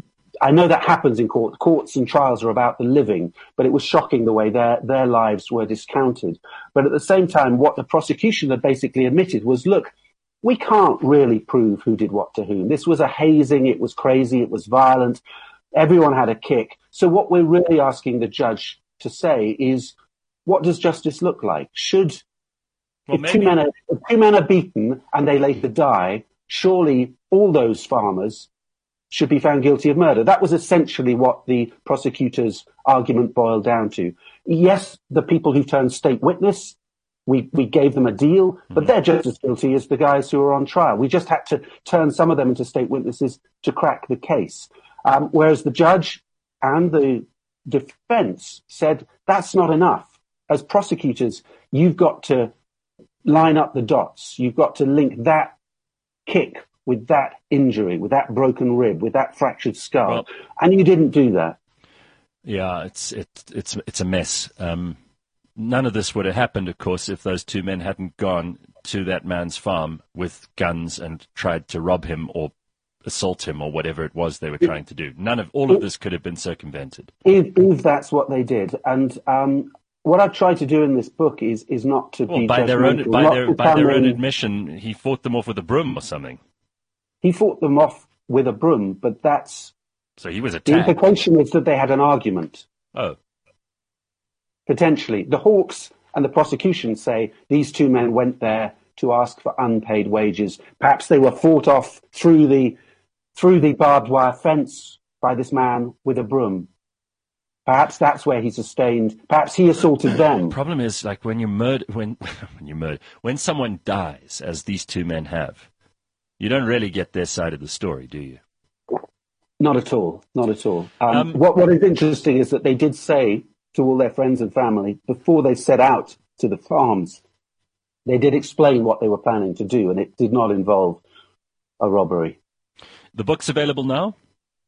I know that happens in court. Courts and trials are about the living, but it was shocking the way their, their lives were discounted. But at the same time, what the prosecution had basically admitted was, look, we can't really prove who did what to whom. This was a hazing. It was crazy. It was violent. Everyone had a kick. So what we're really asking the judge to say is, what does justice look like? Should, well, if, two men are, if two men are beaten and they later die, surely all those farmers should be found guilty of murder. That was essentially what the prosecutor's argument boiled down to. Yes, the people who turned state witness, we, we gave them a deal, but mm-hmm. they're just as guilty as the guys who were on trial. We just had to turn some of them into state witnesses to crack the case. Um, whereas the judge and the defense said, that's not enough. As prosecutors, you've got to line up the dots. You've got to link that kick with that injury, with that broken rib, with that fractured skull, well, and you didn't do that. Yeah, it's it's it's it's a mess. Um, none of this would have happened, of course, if those two men hadn't gone to that man's farm with guns and tried to rob him or assault him or whatever it was they were trying to do. None of all of this could have been circumvented. If, if that's what they did, and um, what I've tried to do in this book is is not to well, be by their own by their by their own admission, he fought them off with a broom or something. He fought them off with a broom, but that's... So he was attacked. The implication is that they had an argument. Oh. Potentially. The Hawks and the prosecution say these two men went there to ask for unpaid wages. Perhaps they were fought off through the through the barbed wire fence by this man with a broom. Perhaps that's where he sustained, perhaps he assaulted them. The problem is, like, when you murder, when, when you murder, when someone dies, as these two men have, you don't really get their side of the story, do you? Not at all, not at all. Um, Um, what, what is interesting is that they did say to all their friends and family, before they set out to the farms, they did explain what they were planning to do, and it did not involve a robbery. The book's available now?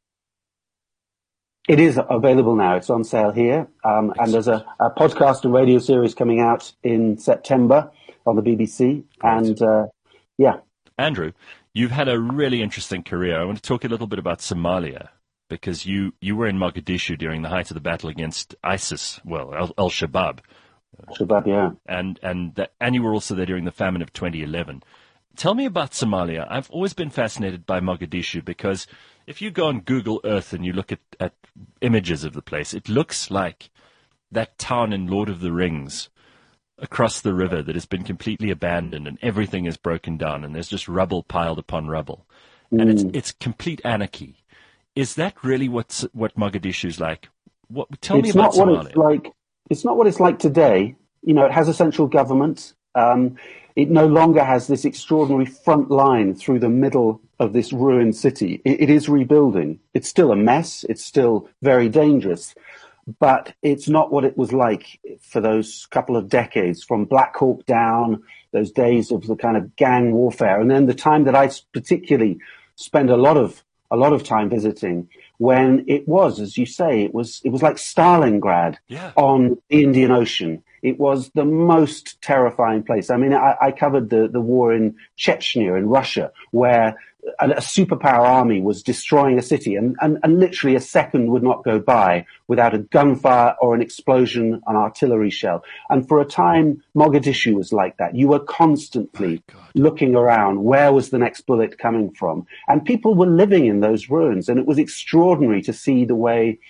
It is available now. It's on sale here. Um, and there's a, a podcast and radio series coming out in September on the B B C. And, uh, yeah. Andrew, you've had a really interesting career. I want to talk a little bit about Somalia, because you, you were in Mogadishu during the height of the battle against ISIS, well, Al- Al-Shabaab. Shabab, yeah. And, and, that, and you were also there during the famine of twenty eleven. Tell me about Somalia. I've always been fascinated by Mogadishu because if you go on Google Earth and you look at, at images of the place, it looks like that town in Lord of the Rings across the river that has been completely abandoned and everything is broken down and there's just rubble piled upon rubble. Mm. And it's it's complete anarchy. Is that really what's, what Mogadishu is like? What, tell it's me about not what Somalia. It's like. It's not what it's like today. You know, it has a central government. Um, it no longer has this extraordinary front line through the middle of this ruined city. It, it is rebuilding. It's still a mess. It's still very dangerous. But it's not what it was like for those couple of decades, from Black Hawk down, those days of the kind of gang warfare. And then the time that I particularly spend a lot of a lot of time visiting, when it was, as you say, it was it was like Stalingrad yeah. on the Indian Ocean. It was the most terrifying place. I mean, I, I covered the, the war in Chechnya in Russia, where a, a superpower army was destroying a city, and, and, and literally a second would not go by without a gunfire or an explosion, an artillery shell. And for a time, Mogadishu was like that. You were constantly oh, looking around, where was the next bullet coming from? And people were living in those ruins, and it was extraordinary to see the way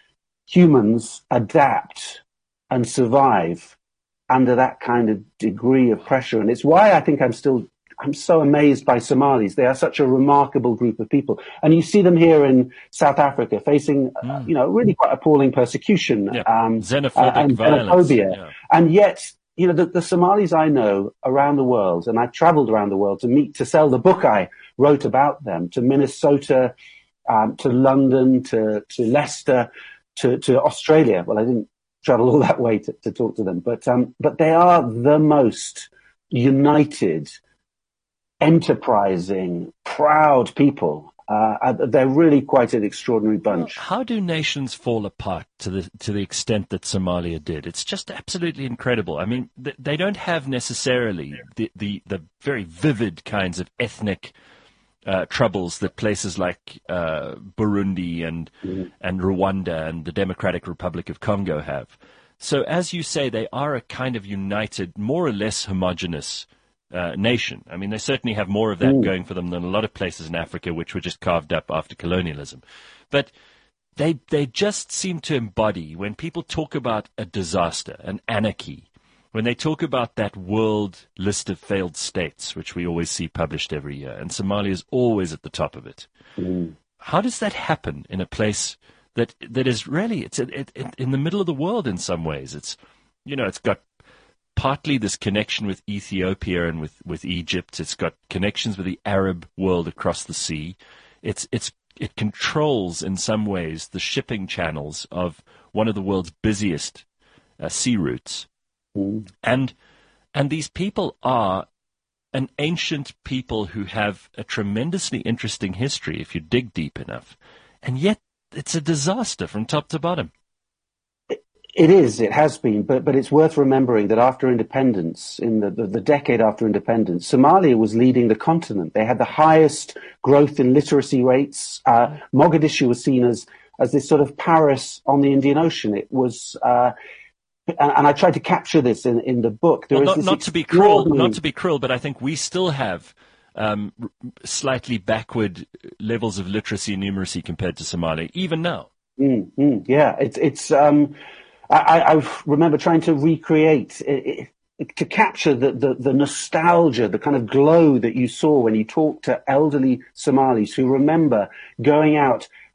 humans adapt and survive under that kind of degree of pressure. And it's why I think I'm still, I'm so amazed by Somalis. They are such a remarkable group of people. And you see them here in South Africa facing, mm. uh, you know, really quite appalling persecution. Yeah. Um, Xenophobic uh, and violence. xenophobia. Yeah. And yet, you know, the, the Somalis I know around the world, and I traveled around the world to meet, to sell the book I wrote about them, to Minnesota, um, to London, to, to Leicester, to, to Australia. Well, I didn't travel all that way to, to talk to them, but um, but they are the most united, enterprising, proud people. Uh, they're really quite an extraordinary bunch. Well, how do nations fall apart to the to the extent that Somalia did? It's just absolutely incredible. I mean, th- they don't have necessarily the, the, the very vivid kinds of ethnic Uh, troubles that places like uh, Burundi and mm. and Rwanda and the Democratic Republic of Congo have. So, as you say, they are a kind of united, more or less homogenous uh, nation. I mean, they certainly have more of that mm. going for them than a lot of places in Africa, which were just carved up after colonialism. But they they just seem to embody, when people talk about a disaster, an anarchy, when they talk about that world list of failed states, which we always see published every year, and Somalia is always at the top of it. Mm. How does that happen in a place that that is really, it's it, it, it, in the middle of the world in some ways? It's, you know, it's got partly this connection with Ethiopia and with, with Egypt. It's got connections with the Arab world across the sea. It's it's it controls in some ways the shipping channels of one of the world's busiest uh, sea routes. And and these people are an ancient people who have a tremendously interesting history if you dig deep enough. And yet it's a disaster from top to bottom. It is, it has been, but but it's worth remembering that after independence, in the, the, the decade after independence, Somalia was leading the continent. They had the highest growth in literacy rates. Uh, Mogadishu was seen as, as this sort of Paris on the Indian Ocean. It was... Uh, And, and I tried to capture this in, in the book. There well, is not, this not to be cruel, not to be cruel, but I think we still have um, r- slightly backward levels of literacy and numeracy compared to Somalia, even now. Mm, mm, yeah, it's it's. Um, I, I remember trying to recreate, it, it, to capture the, the the nostalgia, the kind of glow that you saw when you talked to elderly Somalis who remember going out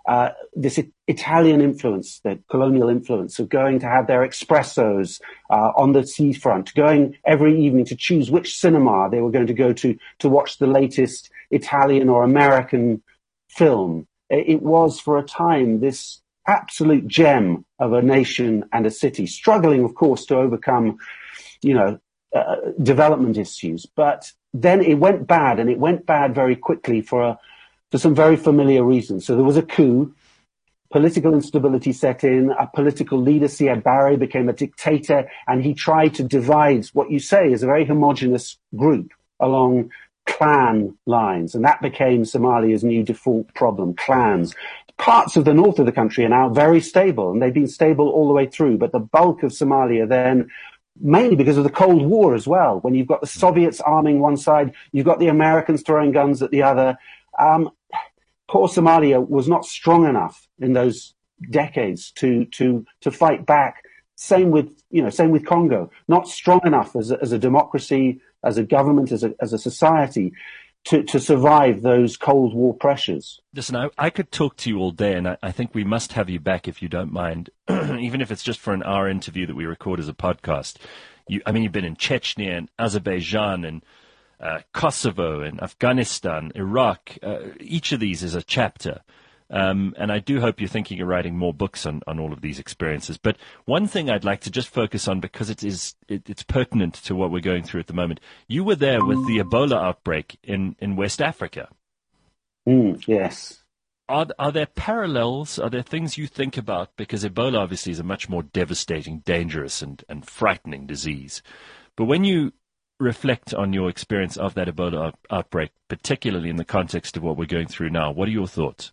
uh, this I- Italian influence, the colonial influence of going to have their espressos uh, on the seafront, going every evening to choose which cinema they were going to go to to watch the latest Italian or American film. It, it was, for a time, this absolute gem of a nation and a city, struggling, of course, to overcome, you know, uh, development issues. But then it went bad, and it went bad very quickly for a, for some very familiar reasons. So there was a coup, political instability set in, a political leader, Siad Barre, became a dictator, and he tried to divide what you say is a very homogenous group along clan lines, and that became Somalia's new default problem, clans. Parts of the north of the country are now very stable, and they've been stable all the way through, but the bulk of Somalia then, mainly because of the Cold War as well, when you've got the Soviets arming one side, you've got the Americans throwing guns at the other. Um, poor Somalia was not strong enough in those decades to to to fight back. Same with, you know, same with Congo, not strong enough as a, as a democracy, as a government, as a as a society to, to survive those Cold War pressures. Listen, I, I could talk to you all day, and I, I think we must have you back if you don't mind, even if it's just for an hour interview that we record as a podcast. You, I mean, you've been in Chechnya and Azerbaijan and uh, Kosovo and Afghanistan, Iraq. Uh, each of these is a chapter. Um, and I do hope you're thinking of writing more books on, on all of these experiences. But one thing I'd like to just focus on, because it is it, it's pertinent to what we're going through at the moment. You were there with the Ebola outbreak in, in West Africa. Mm, yes. Are, are there parallels? Are there things you think about? Because Ebola obviously is a much more devastating, dangerous, and, and frightening disease. But when you reflect on your experience of that Ebola out- outbreak, particularly in the context of what we're going through now, what are your thoughts?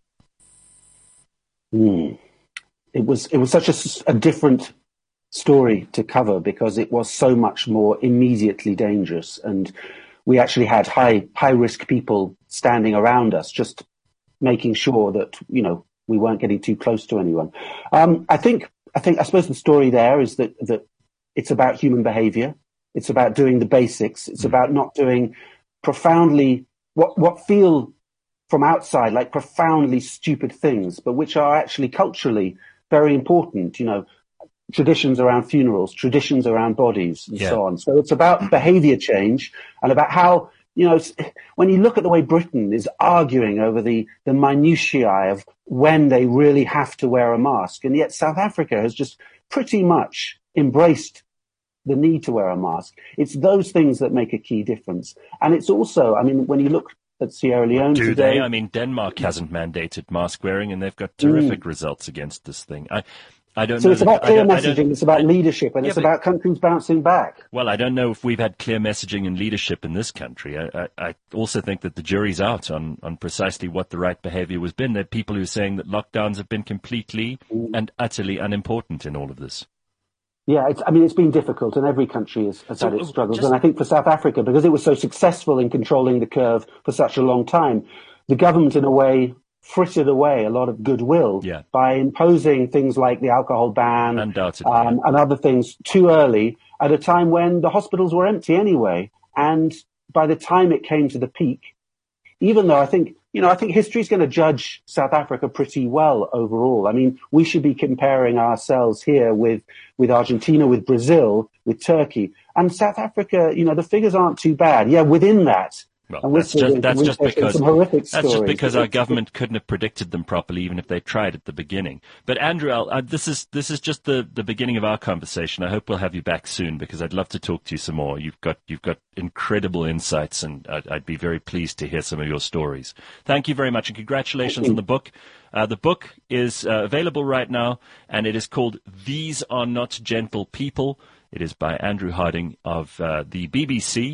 Mm. It was it was such a, a different story to cover because it was so much more immediately dangerous, and we actually had high high risk people standing around us, just making sure that, you know, we weren't getting too close to anyone. Um, I think I think I suppose the story there is that that it's about human behaviour. It's about doing the basics. It's about not doing profoundly what what feel from outside like profoundly stupid things, but which are actually culturally very important, you know, traditions around funerals, traditions around bodies, and Yeah. so on. So it's about behavior change and about how, you know, when you look at the way Britain is arguing over the, the minutiae of when they really have to wear a mask, and yet South Africa has just pretty much embraced the need to wear a mask. It's those things that make a key difference. And it's also, I mean, when you look at Sierra Leone Do today, they? I mean, Denmark hasn't mandated mask wearing, and they've got terrific mm. results against this thing. I, I don't so know. it's about clear I don't, messaging, I don't, it's about I, leadership, and yeah, it's but, about countries bouncing back. Well, I don't know if we've had clear messaging and leadership in this country. I, I, I also think that the jury's out on, on precisely what the right behavior has been. There are people who are saying that lockdowns have been completely mm. and utterly unimportant in all of this. Yeah, it's, I mean, it's been difficult, and every country has, has so, had its struggles. Just, and I think for South Africa, because it was so successful in controlling the curve for such a long time, the government, in a way, frittered away a lot of goodwill yeah. by imposing things like the alcohol ban Undoubtedly, um, yeah. and other things too early at a time when the hospitals were empty anyway. And by the time it came to the peak, even though I think, you know, I think history is going to judge South Africa pretty well overall. I mean, we should be comparing ourselves here with, with Argentina, with Brazil, with Turkey. And South Africa, you know, the figures aren't too bad. Yeah, within that. Well, that's just, that's just because that's just because our government couldn't have predicted them properly, even if they tried at the beginning. But Andrew, I'll, I, this is this is just the, the beginning of our conversation. I hope we'll have you back soon because I'd love to talk to you some more. You've got you've got incredible insights, and I'd, I'd be very pleased to hear some of your stories. Thank you very much, and congratulations on the book. Uh, the book is uh, available right now, and it is called "These Are Not Gentle People." It is by Andrew Harding of uh, the B B C.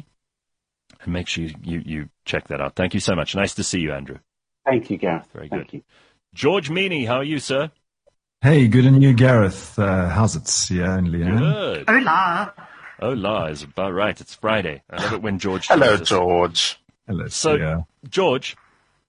And make sure you, you, you check that out. Thank you so much. Nice to see you, Andrew. Thank you, Gareth. Very Thank good. You. George Meany, how are you, sir? Hey, good and you, Gareth. Uh, how's it, Sia and Leanne? Good. Hola. Hola is about right. It's Friday. I love it when George Hello, joins us. George. Hello, So, Sia. George,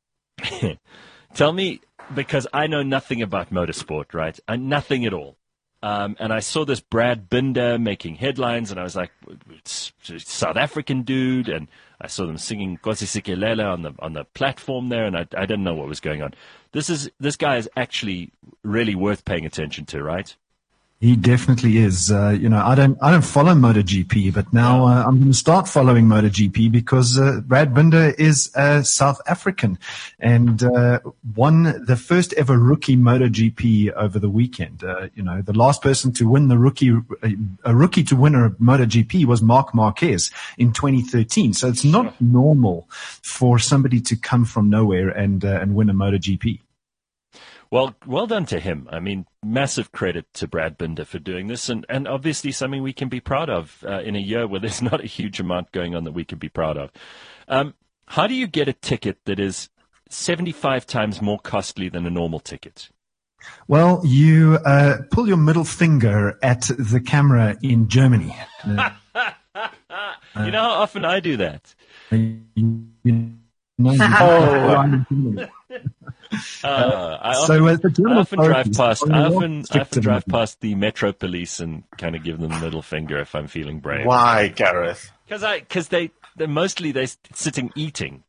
tell me, because I know nothing about motorsport, right? I, nothing at all. Um, and I saw this Brad Binder making headlines, and I was like, it's a South African dude, and I saw them singing Nkosi Sikelel on the on the platform there, and I, I didn't know what was going on. This is this guy is actually really worth paying attention to, right? He definitely is. Uh, you know, I don't, I don't follow MotoGP, but now uh, I'm going to start following MotoGP because uh, Brad Binder is a South African and uh, won the first ever rookie MotoGP over the weekend. Uh, you know, the last person to win the rookie, a rookie to win a MotoGP was Marc Marquez in twenty thirteen. So it's not normal for somebody to come from nowhere and uh, and win a MotoGP. Well, well done to him. I mean, massive credit to Brad Binder for doing this, and, and obviously something we can be proud of uh, in a year where there's not a huge amount going on that we can be proud of. Um, how do you get a ticket that is seventy-five times more costly than a normal ticket? Well, you uh, pull your middle finger at the camera in Germany. Uh, you know how often I do that? you know, oh. Uh, I often, so, uh, the I often drive authorities past. are I more often, I strict often than drive that. past the Metro Police and kind of give them the middle finger if I'm feeling brave. Why, Gareth? Because I, because they, they're mostly they sitting eating.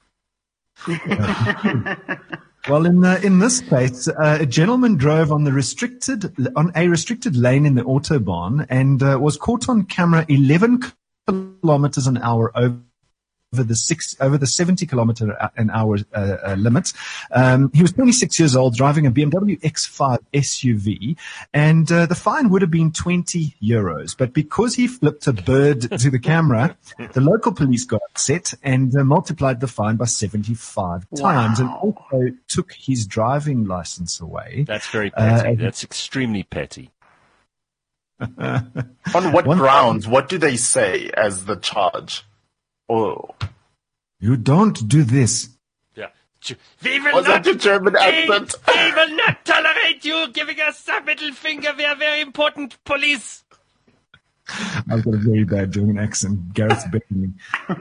Well, in the, in this case, uh, a gentleman drove on the restricted on a restricted lane in the autobahn and uh, was caught on camera eleven kilometers an hour over. Over the six, over the seventy kilometer an hour uh, uh, limit. Um, he was twenty-six years old, driving a B M W X five S U V, and uh, the fine would have been twenty euros. But because he flipped a bird to the camera, the local police got upset and uh, multiplied the fine by seventy-five Wow. times, and also took his driving license away. That's very petty. Uh, That's extremely petty. On what One- grounds? What do they say as the charge? Oh, You don't do this. Yeah. We will was not, that your German we, accent? we will not tolerate you giving us a middle finger. We are very important police. I've got a very bad German accent. Gareth's beckoning.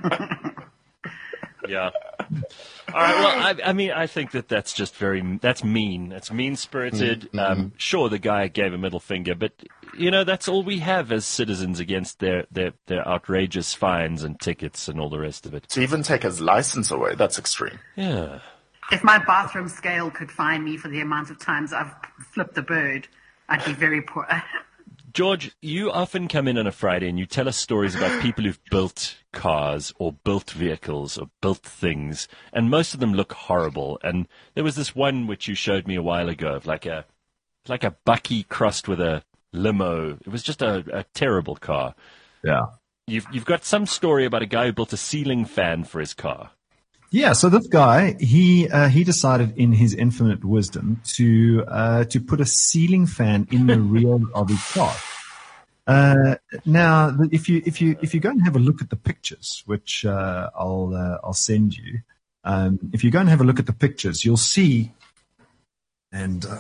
Yeah. All right. Well, I, I mean, I think that that's just very, that's mean. That's mean-spirited. Mm-hmm. Um, sure, the guy gave a middle finger, but, you know, that's all we have as citizens against their, their, their outrageous fines and tickets and all the rest of it. To even take his license away, that's extreme. Yeah. If my bathroom scale could fine me for the amount of times I've flipped a bird, I'd be very poor. George, you often come in on a Friday and you tell us stories about people who've built cars or built vehicles or built things, and most of them look horrible. And there was this one which you showed me a while ago of like a like a bucky crossed with a limo. It was just a, a terrible car. Yeah. You've you've got some story about a guy who built a ceiling fan for his car. Yeah, so this guy, he uh, he decided in his infinite wisdom to uh, to put a ceiling fan in the rear of his car. Uh, now, the- if you if you if you go and have a look at the pictures, which uh, I'll uh, I'll send you, um, if you go and have a look at the pictures, you'll see, and uh,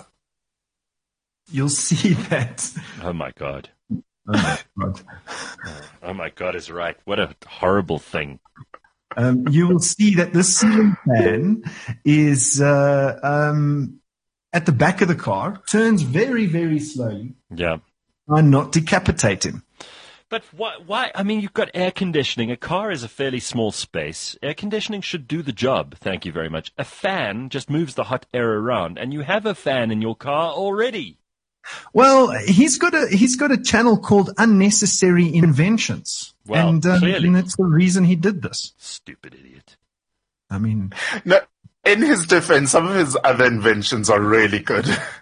you'll see that. Oh my god. Oh my God. Oh my god is right. What a horrible thing. Um, you will see that this ceiling fan is uh, um, at the back of the car, turns very, very slowly, Yeah. and not decapitate him. But why, why? I mean, you've got air conditioning. A car is a fairly small space. Air conditioning should do the job. Thank you very much. A fan just moves the hot air around, and you have a fan in your car already. Well, he's got a he's got a channel called Unnecessary Inventions, Well, and, um, clearly. and that's the reason he did this. Stupid idiot. I mean, No, in his defense, some of his other inventions are really good.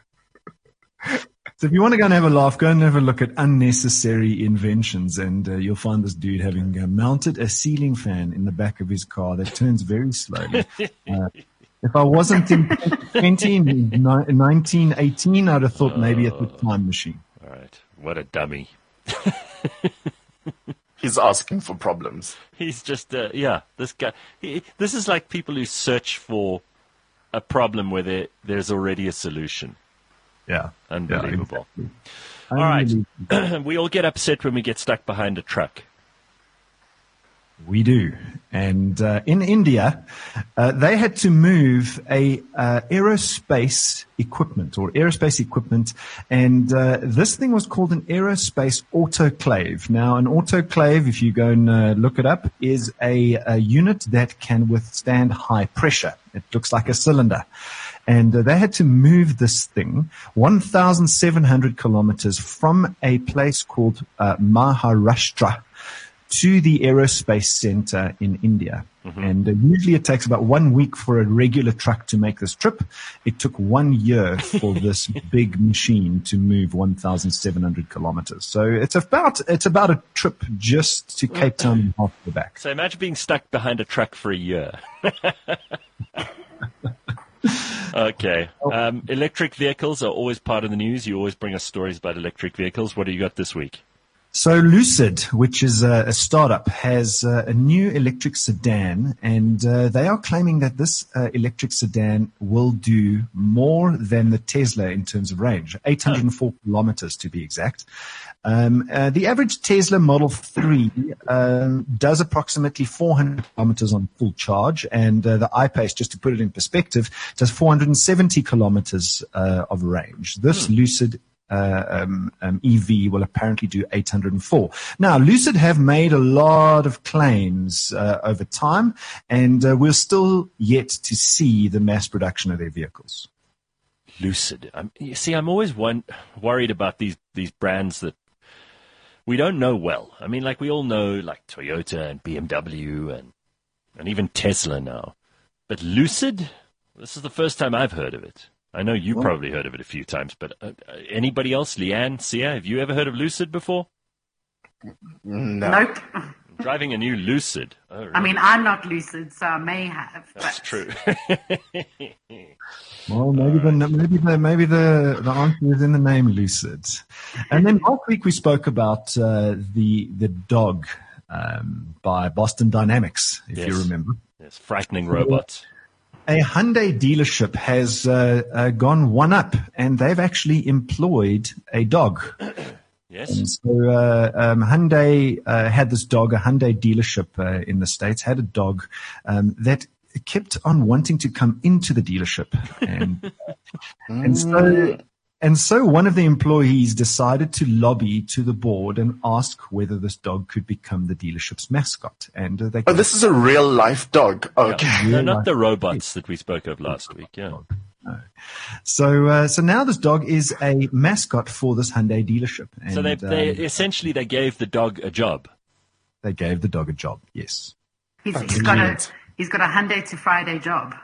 so if you want to go and have a laugh, go and have a look at Unnecessary Inventions, and uh, you'll find this dude having uh, mounted a ceiling fan in the back of his car that turns very slowly. Uh, If I wasn't in twenty, in nineteen eighteen, I'd have thought maybe it's a time machine. All right. What a dummy. He's asking for problems. He's just, uh, yeah, this guy. He, this is like people who search for a problem where there, there's already a solution. Yeah. Unbelievable. Yeah, exactly. All right. Unbelievable. We all get upset when we get stuck behind a truck. We do. And uh, in India, uh, they had to move a uh, aerospace equipment or aerospace equipment, and uh, this thing was called an aerospace autoclave. Now, an autoclave, if you go and uh, look it up, is a, a unit that can withstand high pressure. It looks like a cylinder. And uh, they had to move this thing one thousand seven hundred kilometers from a place called uh, Maharashtra to the aerospace center in India. Mm-hmm. And uh, usually it takes about one week for a regular truck to make this trip. It took one year for this big machine to move one thousand seven hundred kilometers. So it's about, it's about a trip just to Cape Town and half the back. So imagine being stuck behind a truck for a year. Okay. Um, electric vehicles are always part of the news. You always bring us stories about electric vehicles. What do you got this week? So Lucid, which is a, a startup, has uh, a new electric sedan, and uh, they are claiming that this uh, electric sedan will do more than the Tesla in terms of range, eight hundred four oh. kilometers to be exact. Um, uh, the average Tesla Model three um, does approximately four hundred kilometers on full charge, and uh, the I-Pace, just to put it in perspective, does four hundred seventy kilometers uh, of range. This hmm. Lucid Uh, um, um, E V will apparently do eight hundred four. Now, Lucid have made a lot of claims uh, over time, and uh, we're still yet to see the mass production of their vehicles. Lucid. I'm, you see, I'm always one, worried about these, these brands that we don't know well. I mean, like we all know, like Toyota and B M W and and even Tesla now. But Lucid, this is the first time I've heard of it. I know you probably heard of it a few times, but uh, anybody else? Leanne, Sia, have you ever heard of Lucid before? No. Nope. Driving a new Lucid. Oh, really? I mean, I'm not lucid, so I may have. That's but... true. Well, maybe the maybe the maybe the, the answer is in the name Lucid. And then last week we spoke about uh, the the dog um, by Boston Dynamics, if yes. you remember. Yes, frightening robots. A Hyundai dealership has uh, uh, gone one up, and they've actually employed a dog. Yes. And so uh, um, Hyundai uh, had this dog, a Hyundai dealership uh, in the States had a dog um, that kept on wanting to come into the dealership. And, and so... And so one of the employees decided to lobby to the board and ask whether this dog could become the dealership's mascot. And uh, they oh, this is a real life dog. Okay. Yeah. No, not the robots that we spoke of last week. Yeah. No. So, uh, so now this dog is a mascot for this Hyundai dealership. And, so they, they um, essentially they gave the dog a job. They gave the dog a job. Yes. He's, he's got a he's got a Hyundai to Friday job.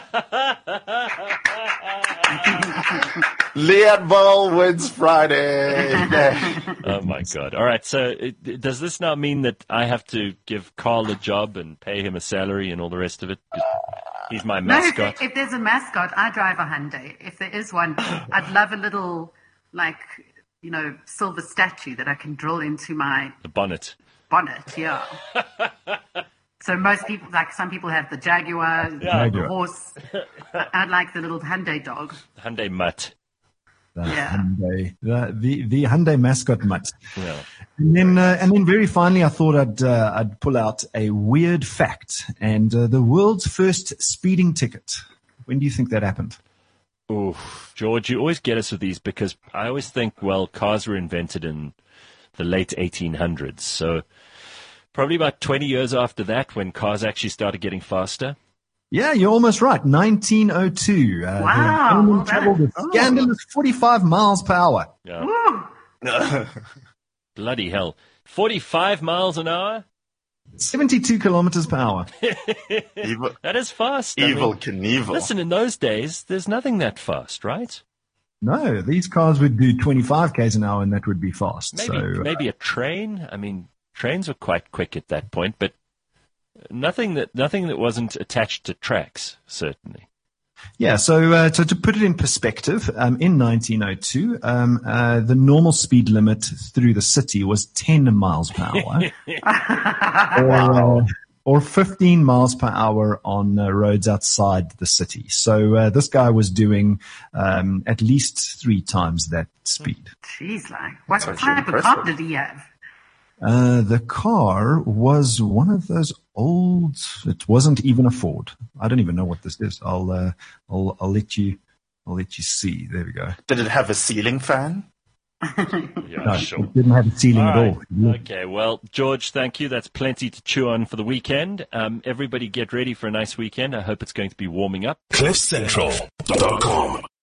Leanne Ball wins Friday. Oh, my God. All right. So it, does this now mean that I have to give Carl a job and pay him a salary and all the rest of it? He's my mascot. No, if, if there's a mascot, I drive a Hyundai. If there is one, I'd love a little, like, you know, silver statue that I can drill into my... The bonnet. Bonnet, yeah. So most people, like some people have the Jaguar, yeah. the horse. I'd like the little Hyundai dog. Hyundai mutt. The yeah. Hyundai, the, the, the Hyundai mascot mutt. Yeah. And then, uh, and then very finally, I thought I'd, uh, I'd pull out a weird fact and uh, the world's first speeding ticket. When do you think that happened? Oh, George, you always get us with these because I always think, well, cars were invented in the late eighteen hundreds. So probably about twenty years after that when cars actually started getting faster. Yeah, you're almost right. nineteen oh two. Uh, wow. The well, traveled with oh. scandalous forty-five miles per hour. Yeah. Bloody hell. forty-five miles an hour? seventy-two kilometers per hour. Evil, that is fast. Evil I mean, Knievel. Listen, in those days, there's nothing that fast, right? No, these cars would do twenty-five kays an hour and that would be fast. Maybe, so, maybe a train. I mean, trains were quite quick at that point, but nothing that nothing that wasn't attached to tracks, certainly. Yeah, so uh, so to put it in perspective, um, in nineteen oh two, um, uh, the normal speed limit through the city was ten miles per hour, or, uh, or fifteen miles per hour on uh, roads outside the city. So uh, this guy was doing um, at least three times that speed. Jeez, like what That's type of impressive. car did he have? Uh, the car was one of those old. It wasn't even a Ford. I don't even know what this is. I'll, uh, I'll, I'll let you, I'll let you see. There we go. Did it have a ceiling fan? Yeah, No, sure. it didn't have a ceiling All at right. all. Okay, well, George, thank you. That's plenty to chew on for the weekend. Um, everybody get ready for a nice weekend. I hope it's going to be warming up. cliff central dot com